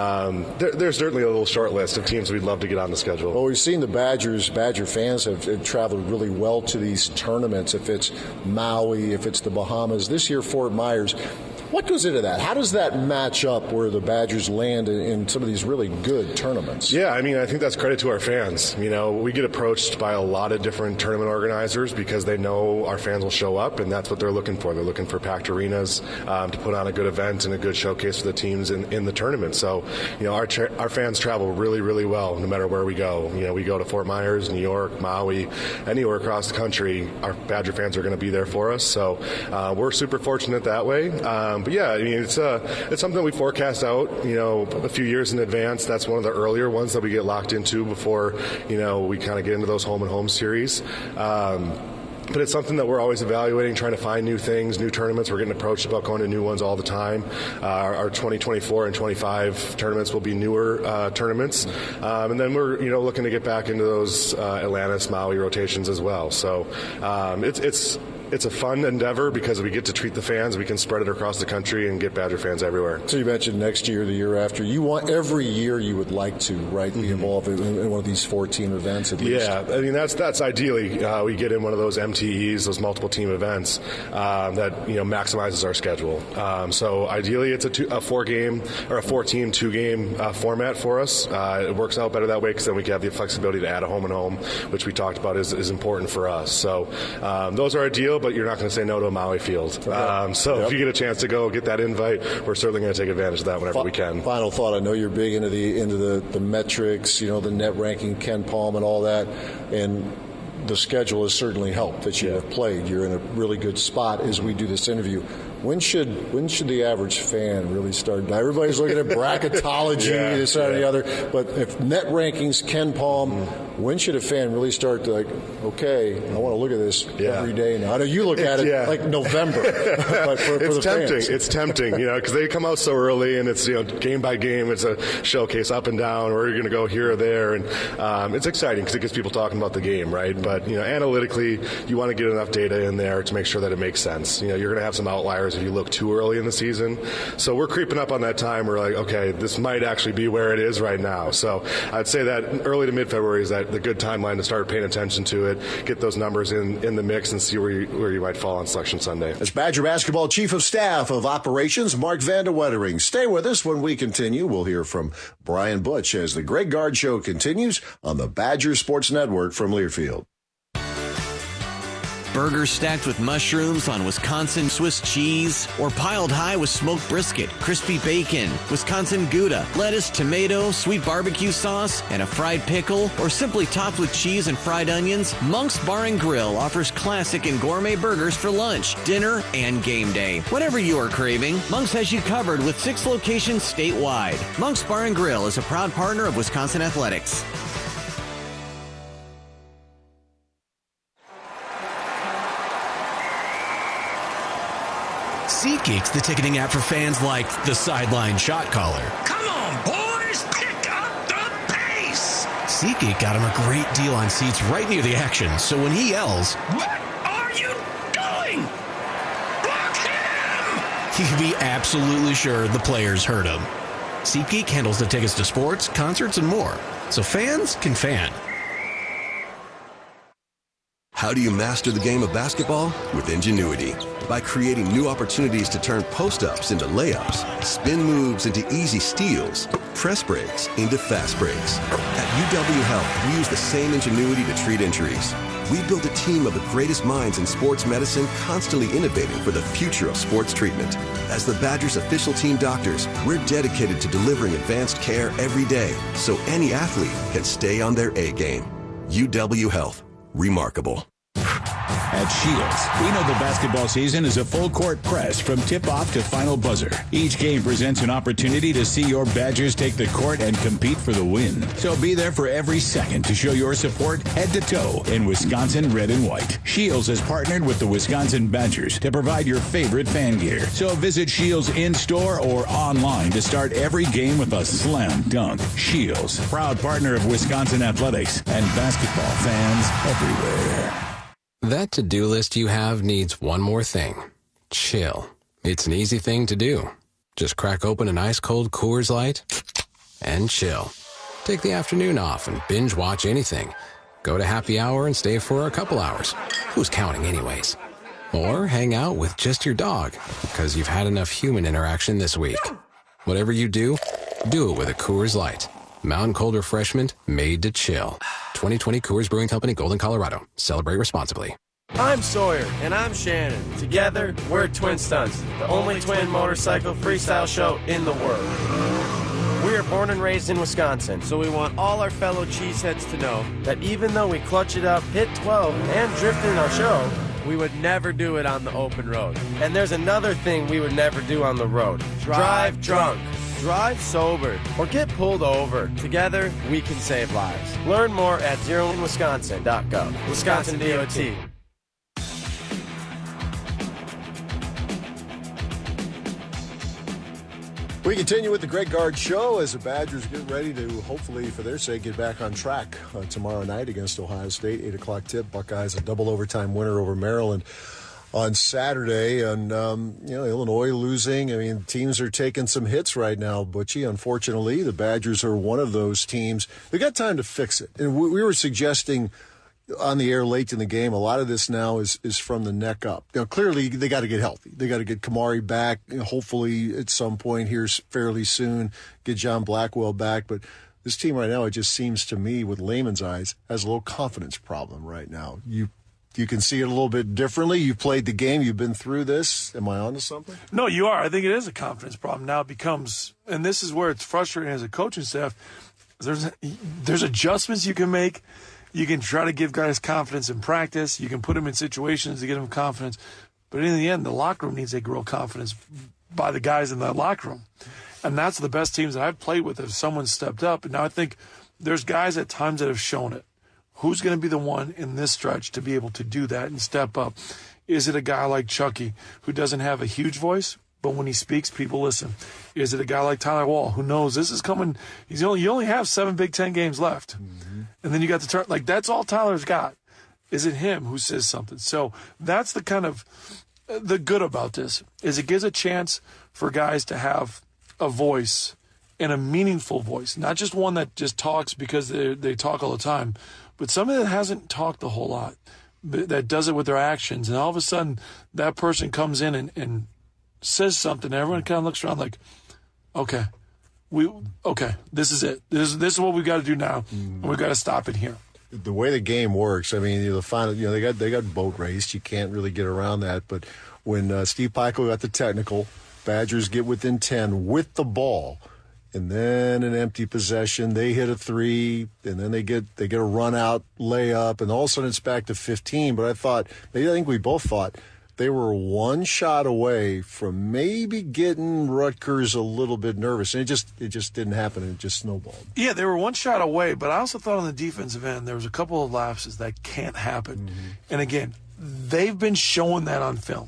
there's certainly a little short list of teams we'd love to get on the schedule.
Well, we've seen the Badger fans have traveled really well to these tournaments. If it's Maui, if it's the Bahamas, this year Fort Myers. What goes into that? How does that match up where the Badgers land in some of these really good tournaments?
Yeah, I mean, I think that's credit to our fans. You know, we get approached by a lot of different tournament organizers because they know our fans will show up, and that's what they're looking for. They're looking for packed arenas to put on a good event and a good showcase for the teams in the tournament. So, you know, our fans travel really, really well no matter where we go. You know, we go to Fort Myers, New York, Maui, anywhere across the country, our Badger fans are going to be there for us. So we're super fortunate that way. But yeah, I mean, it's something we forecast out, you know, a few years in advance. That's one of the earlier ones that we get locked into before, you know, we kind of get into those home and home series. But it's something that we're always evaluating, trying to find new things, new tournaments. We're getting approached about going to new ones all the time. Our 2024 and 25 tournaments will be newer tournaments. And then we're, looking to get back into those Atlantis, Maui rotations as well. So it's a fun endeavor because we get to treat the fans. We can spread it across the country and get Badger fans everywhere.
So you mentioned next year, the year after. You want every year you would like to, right, be involved in one of these 14 events at least.
Yeah, I mean that's ideally we get in one of those MTEs, those multiple team events that maximizes our schedule. So ideally, it's a 4-game or a 4-team 2-game format for us. It works out better that way because then we can have the flexibility to add a home and home, which we talked about is important for us. So those are ideal. But you're not going to say no to a Maui field. If you get a chance to go get that invite, we're certainly going to take advantage of that whenever we can.
Final thought: I know you're big into the metrics, the net ranking, Ken Palm, and all that, and the schedule has certainly helped that you have played. You're in a really good spot as we do this interview. When should the average fan really start? Everybody's looking at bracketology, this or the other. But if net rankings, Ken Palm, when should a fan really start to okay, I want to look at this every day now? I know you look at it like November, but for the fans.
It's tempting, because they come out so early and it's game by game. It's a showcase up and down, or you're going to go here or there, and it's exciting because it gets people talking about the game, right? But analytically, you want to get enough data in there to make sure that it makes sense. You're going to have some outliers if you look too early in the season. So we're creeping up on that time. We're like, okay, this might actually be where it is right now. So I'd say that early to mid-February is the good timeline to start paying attention to it, get those numbers in the mix, and see where you might fall on Selection Sunday.
As Badger Basketball Chief of Staff of Operations, Mark Van de Wettering. Stay with us. When we continue, we'll hear from Brian Butch as the Greg Gard Show continues on the Badger Sports Network from Learfield.
Burgers stacked with mushrooms on Wisconsin Swiss cheese, or piled high with smoked brisket, crispy bacon, Wisconsin Gouda, lettuce, tomato, sweet barbecue sauce, and a fried pickle, or simply topped with cheese and fried onions, Monk's Bar and Grill offers classic and gourmet burgers for lunch, dinner, and game day. Whatever you are craving, Monk's has you covered with 6 locations statewide. Monk's Bar and Grill is a proud partner of Wisconsin Athletics.
SeatGeek's the ticketing app for fans like the sideline shot caller.
Come on, boys, pick up the pace!
SeatGeek got him a great deal on seats right near the action, so when he yells,
"What are you doing? Block him!"
he can be absolutely sure the players heard him. SeatGeek handles the tickets to sports, concerts, and more, so fans can fan.
How do you master the game of basketball? With Ingenuity. By creating new opportunities to turn post-ups into layups, spin moves into easy steals, press breaks into fast breaks. At UW Health, we use the same ingenuity to treat injuries. We built a team of the greatest minds in sports medicine, constantly innovating for the future of sports treatment. As the Badgers' official team doctors, we're dedicated to delivering advanced care every day so any athlete can stay on their A game. UW Health. Remarkable.
At Shields, we know the basketball season is a full-court press from tip-off to final buzzer. Each game presents an opportunity to see your Badgers take the court and compete for the win. So be there for every second to show your support head-to-toe in Wisconsin red and white. Shields has partnered with the Wisconsin Badgers to provide your favorite fan gear. So visit Shields in-store or online to start every game with a slam dunk. Shields, proud partner of Wisconsin Athletics and basketball fans everywhere.
That to-do list you have needs one more thing. Chill. It's an easy thing to do. Just crack open an ice-cold Coors Light and chill. Take the afternoon off and binge watch anything. Go to happy hour and stay for a couple hours. Who's counting anyways? Or hang out with just your dog, because you've had enough human interaction this week. Whatever you do it with a Coors Light. Mountain cold refreshment made to chill. 2020 Coors Brewing Company, Golden, Colorado. Celebrate responsibly.
I'm Sawyer. And I'm Shannon. Together, we're Twin Stunts, the only twin motorcycle freestyle show in the world. We are born and raised in Wisconsin, so we want all our fellow cheeseheads to know that even though we clutch it up, hit 12, and drift in our show, we would never do it on the open road. And there's another thing we would never do on the road. Drive drunk. Drive sober, or get pulled over. Together, we can save lives. Learn more at zeroinwisconsin.gov. Wisconsin DOT.
We continue with the Greg Gard Show as the Badgers get ready to, hopefully for their sake, get back on track tomorrow night against Ohio State. 8 o'clock tip. Buckeyes a double overtime winner over Maryland on Saturday. And, Illinois losing. I mean, teams are taking some hits right now, Butchie. Unfortunately, the Badgers are one of those teams. They got time to fix it. And we were suggesting on the air late in the game, a lot of this now is from the neck up. Now, clearly, they got to get healthy. They got to get Kamari back, hopefully at some point here fairly soon, get John Blackwell back. But this team right now, it just seems to me, with layman's eyes, has a little confidence problem right now. You can see it a little bit differently. You've played the game. You've been through this. Am I onto something?
No, you are. I think it is a confidence problem. Now it becomes, and this is where it's frustrating as a coaching staff, there's adjustments you can make. You can try to give guys confidence in practice. You can put them in situations to get them confidence. But in the end, the locker room needs to grow confidence by the guys in the locker room. And that's the best teams that I've played with if someone stepped up. And now I think there's guys at times that have shown it. Who's going to be the one in this stretch to be able to do that and step up? Is it a guy like Chucky who doesn't have a huge voice, but when he speaks, people listen? Is it a guy like Tyler Wall who knows this is coming? You only have 7 Big Ten games left. Mm-hmm. And then you got the turn. Like, that's all Tyler's got. Is it him who says something? So that's the kind of the good about this is it gives a chance for guys to have a voice and a meaningful voice, not just one that just talks because they talk all the time, but somebody that hasn't talked a whole lot, that does it with their actions. And all of a sudden, that person comes in and says something. And everyone kind of looks around like, okay, this is it. This is what we've got to do now, and we've got to stop it here.
The way the game works, I mean, the final, they got boat raced. You can't really get around that. But when Steve Pikiell got the technical, Badgers get within 10 with the ball, and then an empty possession. They hit a 3, and then they get a run out layup, and all of a sudden it's back to 15. But I think we both thought they were one shot away from maybe getting Rutgers a little bit nervous, and it just didn't happen. It just snowballed.
Yeah, they were one shot away, but I also thought on the defensive end there was a couple of lapses that can't happen. Mm-hmm. And again, they've been showing that on film.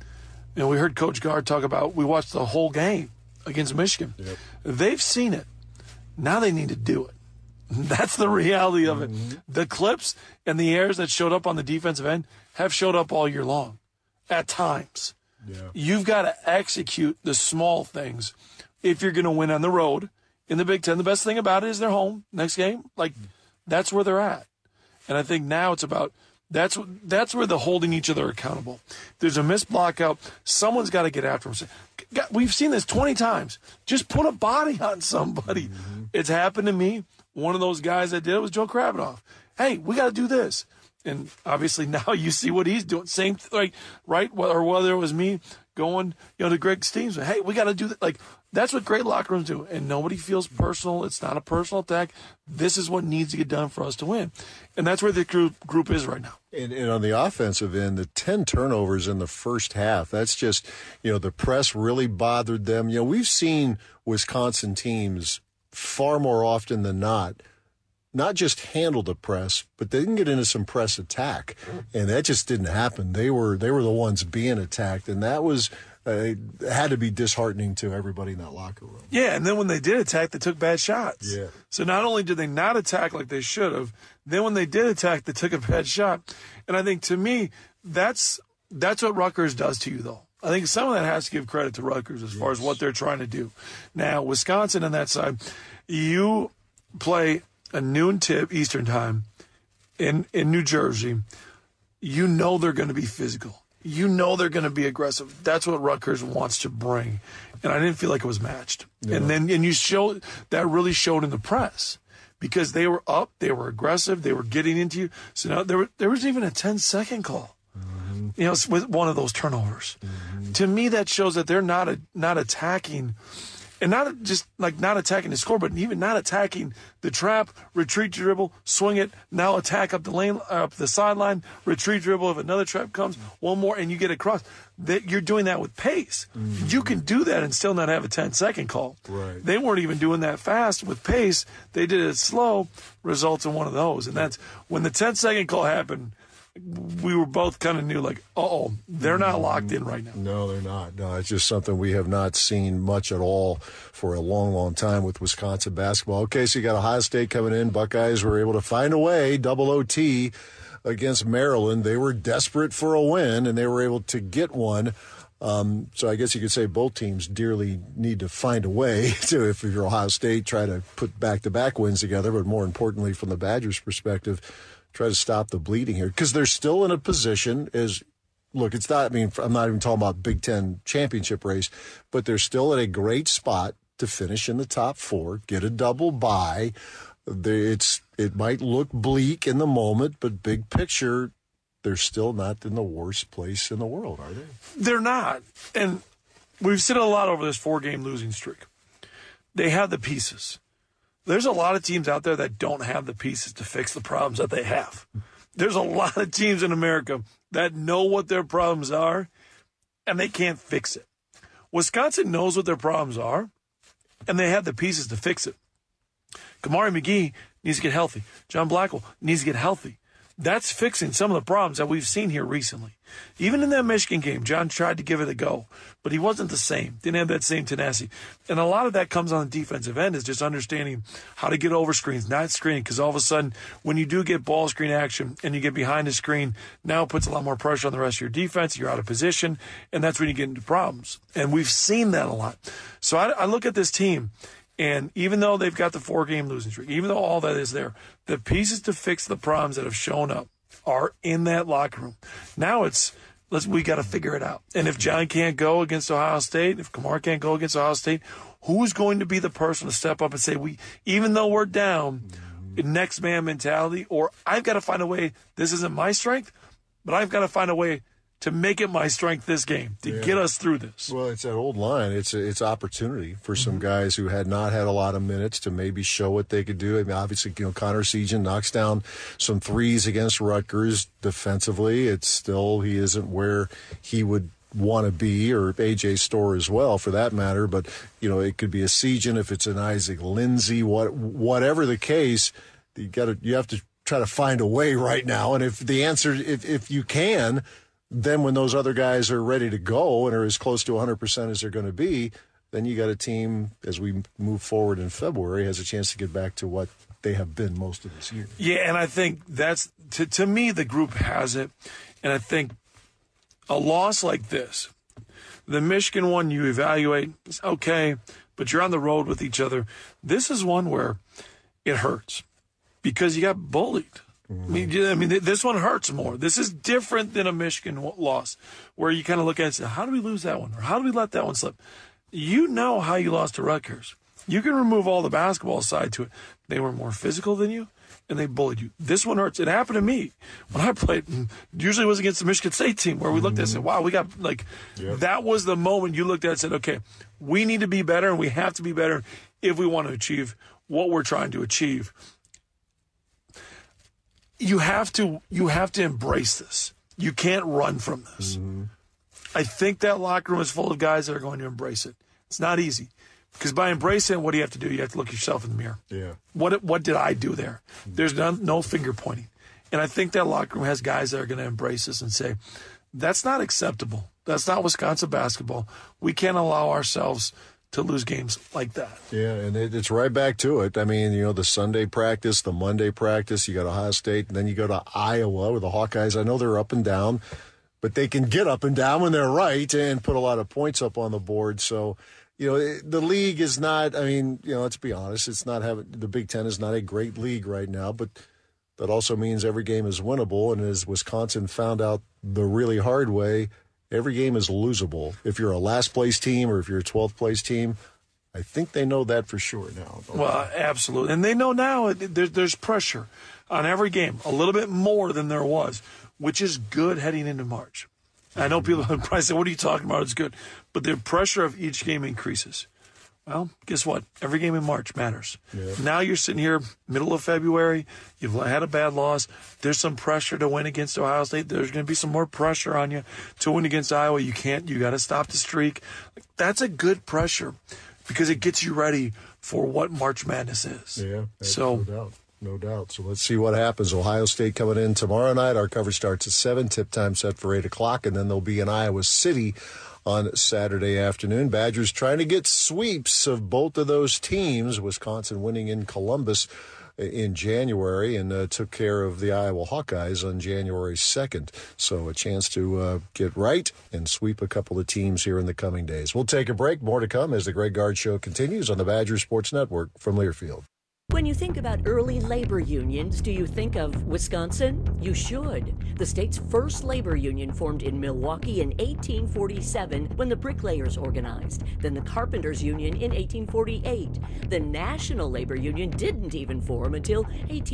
We heard Coach Gard talk about, we watched the whole game against Michigan. Yep. They've seen it. Now they need to do it. That's the reality of it. Mm-hmm. The clips and the errors that showed up on the defensive end have showed up all year long. At times. Yeah. You've got to execute the small things if you're going to win on the road in the Big Ten. The best thing about it is they're home next game. That's where they're at. And I think now it's about that's where they're holding each other accountable. There's a missed block out. Someone's got to get after him. We've seen this 20 times. Just put a body on somebody. Mm-hmm. It's happened to me. One of those guys that did it was Joe Krabbenhoff. Hey, we got to do this. And obviously now you see what he's doing. Same, right? Or whether it was me going, to Greg Steams. Hey, we got to do that. That's what great locker rooms do. And nobody feels personal. It's not a personal attack. This is what needs to get done for us to win. And that's where the group is right now.
And on the offensive end, the 10 turnovers in the first half, that's just, the press really bothered them. We've seen Wisconsin teams far more often than not just handle the press, but they didn't get into some press attack, and that just didn't happen. They were the ones being attacked, and that was had to be disheartening to everybody in that locker room.
Yeah, and then when they did attack, they took bad shots.
Yeah.
So not only did they not attack like they should have, then when they did attack, they took a bad shot. And I think to me, that's what Rutgers does to you, though. I think some of that has to give credit to Rutgers as far as what they're trying to do. Now, Wisconsin on that side, you play a noon tip Eastern time in New Jersey. They're going to be physical. They're going to be aggressive. That's what Rutgers wants to bring. And I didn't feel like it was matched. Yeah. And you showed that really showed in the press because they were up, they were aggressive, they were getting into you. So now there was even a 10-second call. Mm-hmm. With one of those turnovers. Mm-hmm. To me, that shows that they're not attacking. And not just not attacking the score, but even not attacking the trap, retreat dribble, swing it, now attack up the lane, up the sideline, retreat dribble. If another trap comes, one more, and you get across. You're doing that with pace. Mm-hmm. You can do that and still not have a 10-second call.
Right.
They weren't even doing that fast with pace. They did it slow, results in one of those. And that's when the 10-second call happened. we were both kind of knew, like, they're not locked in right now.
No, they're not. No, it's just something we have not seen much at all for a long, long time with Wisconsin basketball. Okay, so you got Ohio State coming in. Buckeyes were able to find a way, double OT against Maryland. They were desperate for a win, and they were able to get one. So I guess you could say both teams dearly need to find a way to, if you're Ohio State, try to put back-to-back wins together, but more importantly, from the Badgers' perspective, try to stop the bleeding here. Because they're still in a position look, it's not, I'm not even talking about Big Ten championship race, but they're still at a great spot to finish in the top 4, get a double bye. It might look bleak in the moment, but big picture, they're still not in the worst place in the world, are they?
They're not. And we've seen a lot over this 4-game losing streak. They have the pieces. There's a lot of teams out there that don't have the pieces to fix the problems that they have. There's a lot of teams in America that know what their problems are, and they can't fix it. Wisconsin knows what their problems are, and they have the pieces to fix it. Kamari McGee needs to get healthy. John Blackwell needs to get healthy. That's fixing some of the problems that we've seen here recently. Even in that Michigan game, John tried to give it a go, but he wasn't the same. Didn't have that same tenacity. And a lot of that comes on the defensive end, is just understanding how to get over screens, not screening, because all of a sudden, when you do get ball screen action and you get behind the screen, now it puts a lot more pressure on the rest of your defense. You're out of position, and that's when you get into problems. And we've seen that a lot. So I look at this team, and even though they've got the 4-game losing streak, even though all that is there, the pieces to fix the problems that have shown up are in that locker room. Now we got to figure it out. And if John can't go against Ohio State, if Kamar can't go against Ohio State, who's going to be the person to step up and say, even though we're down, next man mentality, or I've got to find a way, this isn't my strength, but I've got to find a way to make it my strength this game, to get us through this.
Well, it's that old line. It's opportunity for some guys who had not had a lot of minutes to maybe show what they could do. I mean, obviously, Connor Seagen knocks down some threes against Rutgers defensively. It's still, he isn't where he would want to be, or A.J. Storr as well, for that matter. But, it could be a Seagen, if it's an Isaac Lindsey, whatever the case, you have to try to find a way right now. And if the answer, if you can, then when those other guys are ready to go and are as close to 100% as they're going to be, then you got a team, as we move forward in February, has a chance to get back to what they have been most of this year.
Yeah, and I think that's, to me, the group has it. And I think a loss like this, the Michigan one, you evaluate, it's okay, but you're on the road with each other. This is one where it hurts because you got bullied. I mean, this one hurts more. This is different than a Michigan loss, where you kind of look at it and say, how do we lose that one? Or how do we let that one slip? You know how you lost to Rutgers. You can remove all the basketball side to it. They were more physical than you, and they bullied you. This one hurts. It happened to me when I played. Usually it was against the Michigan State team, where we looked at it and said, wow, we got, that was the moment you looked at it and said, okay, we need to be better, and we have to be better if we want to achieve what we're trying to achieve. You have to embrace this. You can't run from this. I think that locker room is full of guys that are going to embrace it. It's not easy, because by embracing it, what do you have to do? You have to look yourself in the mirror.
Yeah.
What did I do there? There's no finger pointing. And I think that locker room has guys that are going to embrace this and say, that's not acceptable. That's not Wisconsin basketball. We can't allow ourselves to lose games like that.
Yeah, and it's right back to it. I mean, the Sunday practice, the Monday practice, you got Ohio State, and then you go to Iowa with the Hawkeyes. I know they're up and down, but they can get up and down when they're right and put a lot of points up on the board. So, the league is not, let's be honest, it's not the Big Ten is not a great league right now, but that also means every game is winnable. And as Wisconsin found out the really hard way, every game is losable. If you're a last-place team or if you're a 12th-place team, I think they know that for sure now.
Well, absolutely. And they know now there's pressure on every game, a little bit more than there was, which is good heading into March. I know people probably say, what are you talking about? It's good. But the pressure of each game increases. Well, guess what? Every game in March matters. Yeah. Now you're sitting here, middle of February. You've had a bad loss. There's some pressure to win against Ohio State. There's going to be some more pressure on you to win against Iowa. You got to stop the streak. That's a good pressure because it gets you ready for what March Madness is.
Yeah,
so
no doubt. No doubt. So let's see what happens. Ohio State coming in tomorrow night. Our coverage starts at 7. Tip time set for 8 o'clock. And then they'll be in Iowa City on Saturday afternoon. Badgers trying to get sweeps of both of those teams. Wisconsin winning in Columbus in January and took care of the Iowa Hawkeyes on January 2nd. So a chance to get right and sweep a couple of teams here in the coming days. We'll take a break. More to come as the Greg Gard Show continues on the Badger Sports Network from Learfield.
When you think about early labor unions, do you think of Wisconsin? You should. The state's first labor union formed in Milwaukee in 1847 when the bricklayers organized. Then the carpenters union in 1848. The National Labor Union didn't even form until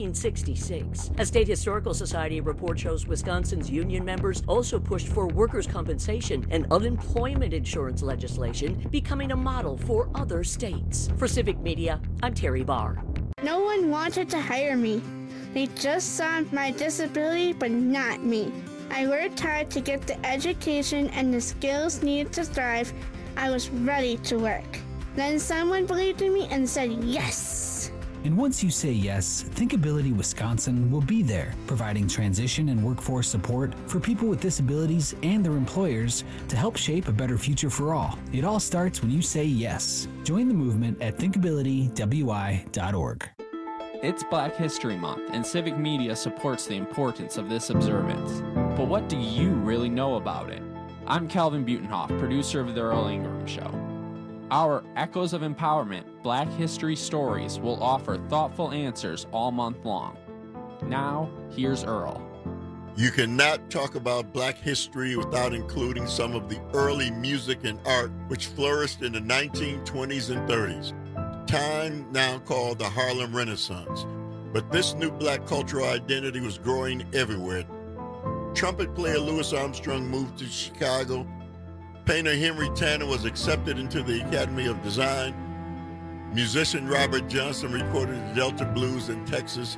1866. A State Historical Society report shows Wisconsin's union members also pushed for workers' compensation and unemployment insurance legislation, becoming a model for other states. For Civic Media, I'm Terry Barr.
No one wanted to hire me. They just saw my disability, but not me. I worked hard to get the education and the skills needed to thrive. I was ready to work. Then someone believed in me and said yes.
And once you say yes, Thinkability Wisconsin will be there, providing transition and workforce support for people with disabilities and their employers to help shape a better future for all. It all starts when you say yes. Join the movement at thinkabilitywi.org.
It's Black History Month, and Civic Media supports the importance of this observance. But what do you really know about it? I'm Calvin Butenhoff, producer of The Earl Ingram Show. Our Echoes of Empowerment Black History Stories will offer thoughtful answers all month long. Now, here's Earl.
You cannot talk about Black history without including some of the early music and art which flourished in the 1920s and 30s, time now called the Harlem Renaissance. But this new Black cultural identity was growing everywhere. Trumpet player Louis Armstrong moved to Chicago. Painter Henry Tanner was accepted into the Academy of Design. Musician Robert Johnson recorded the Delta Blues in Texas.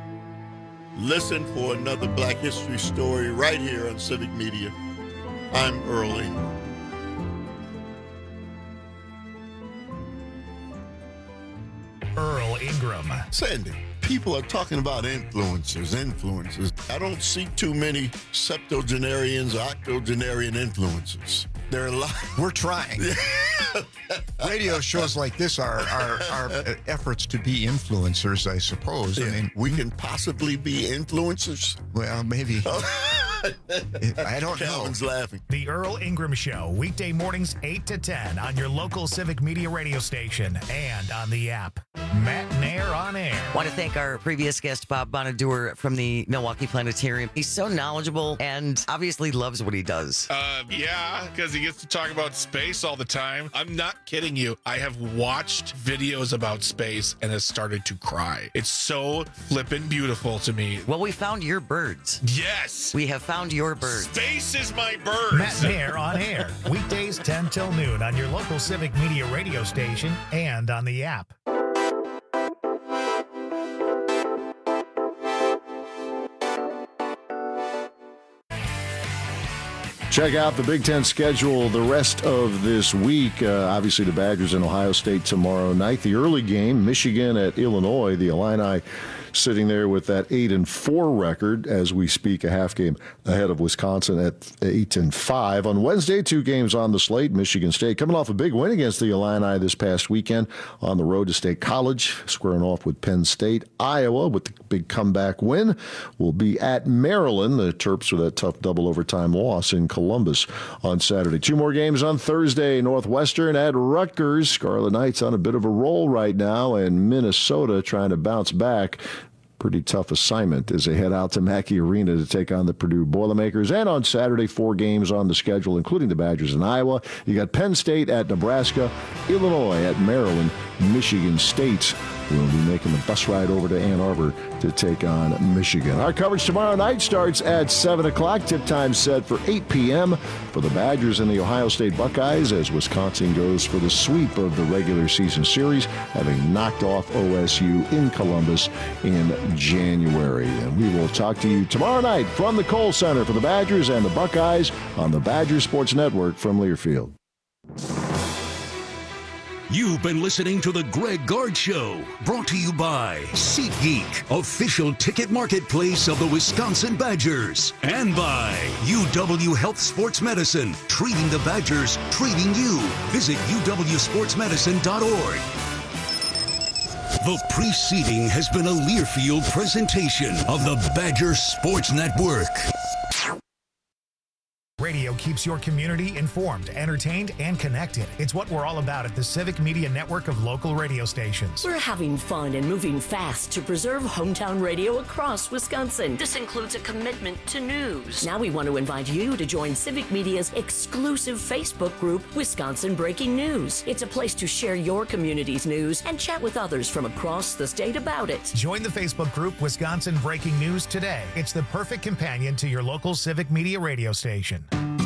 Listen for another Black history story right here on Civic Media. I'm Earl Ingram.
Earl Ingram.
Sandy, people are talking about influencers. I don't see too many septuagenarians or octogenarian influencers. There are a lot.
We're trying. Radio shows like this are efforts to be influencers, I suppose.
Yeah.
I mean,
we can possibly be influencers.
Well, maybe. I don't know.
Calvin's laughing.
The Earl Ingram Show, weekday mornings 8 to 10 on your local Civic Media radio station and on the app. Matt Nair on air.
Want to thank our previous guest, Bob Bonadur from the Milwaukee Planetarium. He's so knowledgeable and obviously loves what he does.
Yeah, because he gets to talk about space all the time. I'm not kidding you. I have watched videos about space and has started to cry. It's so flippin' beautiful to me.
Well, we found your birds.
Yes.
We have found your birds.
Space is my birds.
Matt Nair on air. Weekdays 10 till noon on your local Civic Media radio station and on the app.
Check out the Big Ten schedule the rest of this week. Obviously, the Badgers in Ohio State tomorrow night. The early game, Michigan at Illinois. The Illini sitting there with that 8-4 record as we speak, a half game ahead of Wisconsin at 8-5. On Wednesday, 2 games on the slate. Michigan State coming off a big win against the Illini this past weekend on the road to State College, squaring off with Penn State. Iowa with the big comeback win will be at Maryland. The Terps with that tough double overtime loss in Columbus on Saturday. 2 more games on Thursday. Northwestern at Rutgers. Scarlet Knights on a bit of a roll right now, and Minnesota trying to bounce back. Pretty tough assignment as they head out to Mackey Arena to take on the Purdue Boilermakers. And on Saturday, 4 games on the schedule, including the Badgers in Iowa. You got Penn State at Nebraska, Illinois at Maryland, Michigan State will be making the bus ride over to Ann Arbor to take on Michigan. Our coverage tomorrow night starts at 7 o'clock. Tip time set for 8 p.m. for the Badgers and the Ohio State Buckeyes as Wisconsin goes for the sweep of the regular season series, having knocked off OSU in Columbus in January. And we will talk to you tomorrow night from the Kohl Center for the Badgers and the Buckeyes on the Badger Sports Network from Learfield.
You've been listening to The Greg Gard Show, brought to you by SeatGeek, official ticket marketplace of the Wisconsin Badgers, and by UW Health Sports Medicine, treating the Badgers, treating you. Visit uwsportsmedicine.org. The preceding has been a Learfield presentation of the Badger Sports Network.
Radio keeps your community informed, entertained, and connected. It's what we're all about at the Civic Media Network of local radio stations.
We're having fun and moving fast to preserve hometown radio across Wisconsin. This includes a commitment to news. Now we want to invite you to join Civic Media's exclusive Facebook group, Wisconsin Breaking News. It's a place to share your community's news and chat with others from across the state about it.
Join the Facebook group Wisconsin Breaking News today. It's the perfect companion to your local Civic Media radio station.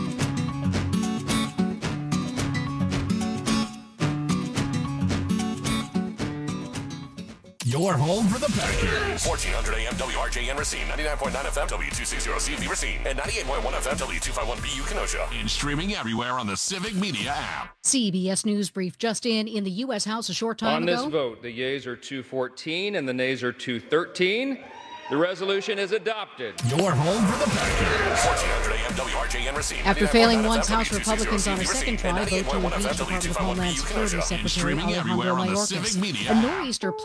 Your home for the Packers.
1400 AM WRJN Racine, 99.9 FM W260CV Racine, and 98.1 FM W251BU Kenosha.
And streaming everywhere on the Civic Media app.
CBS News brief just in the U.S. House a short time ago.
On this vote, the yeas are 214 and the nays are 213. The resolution is adopted.
Your home for the Packers.
1400 AM WRJN Racine.
After failing once, House Republicans on a second try vote to impeach Department of Homeland Security Secretary Alejandro Mayorkas. A nor'easter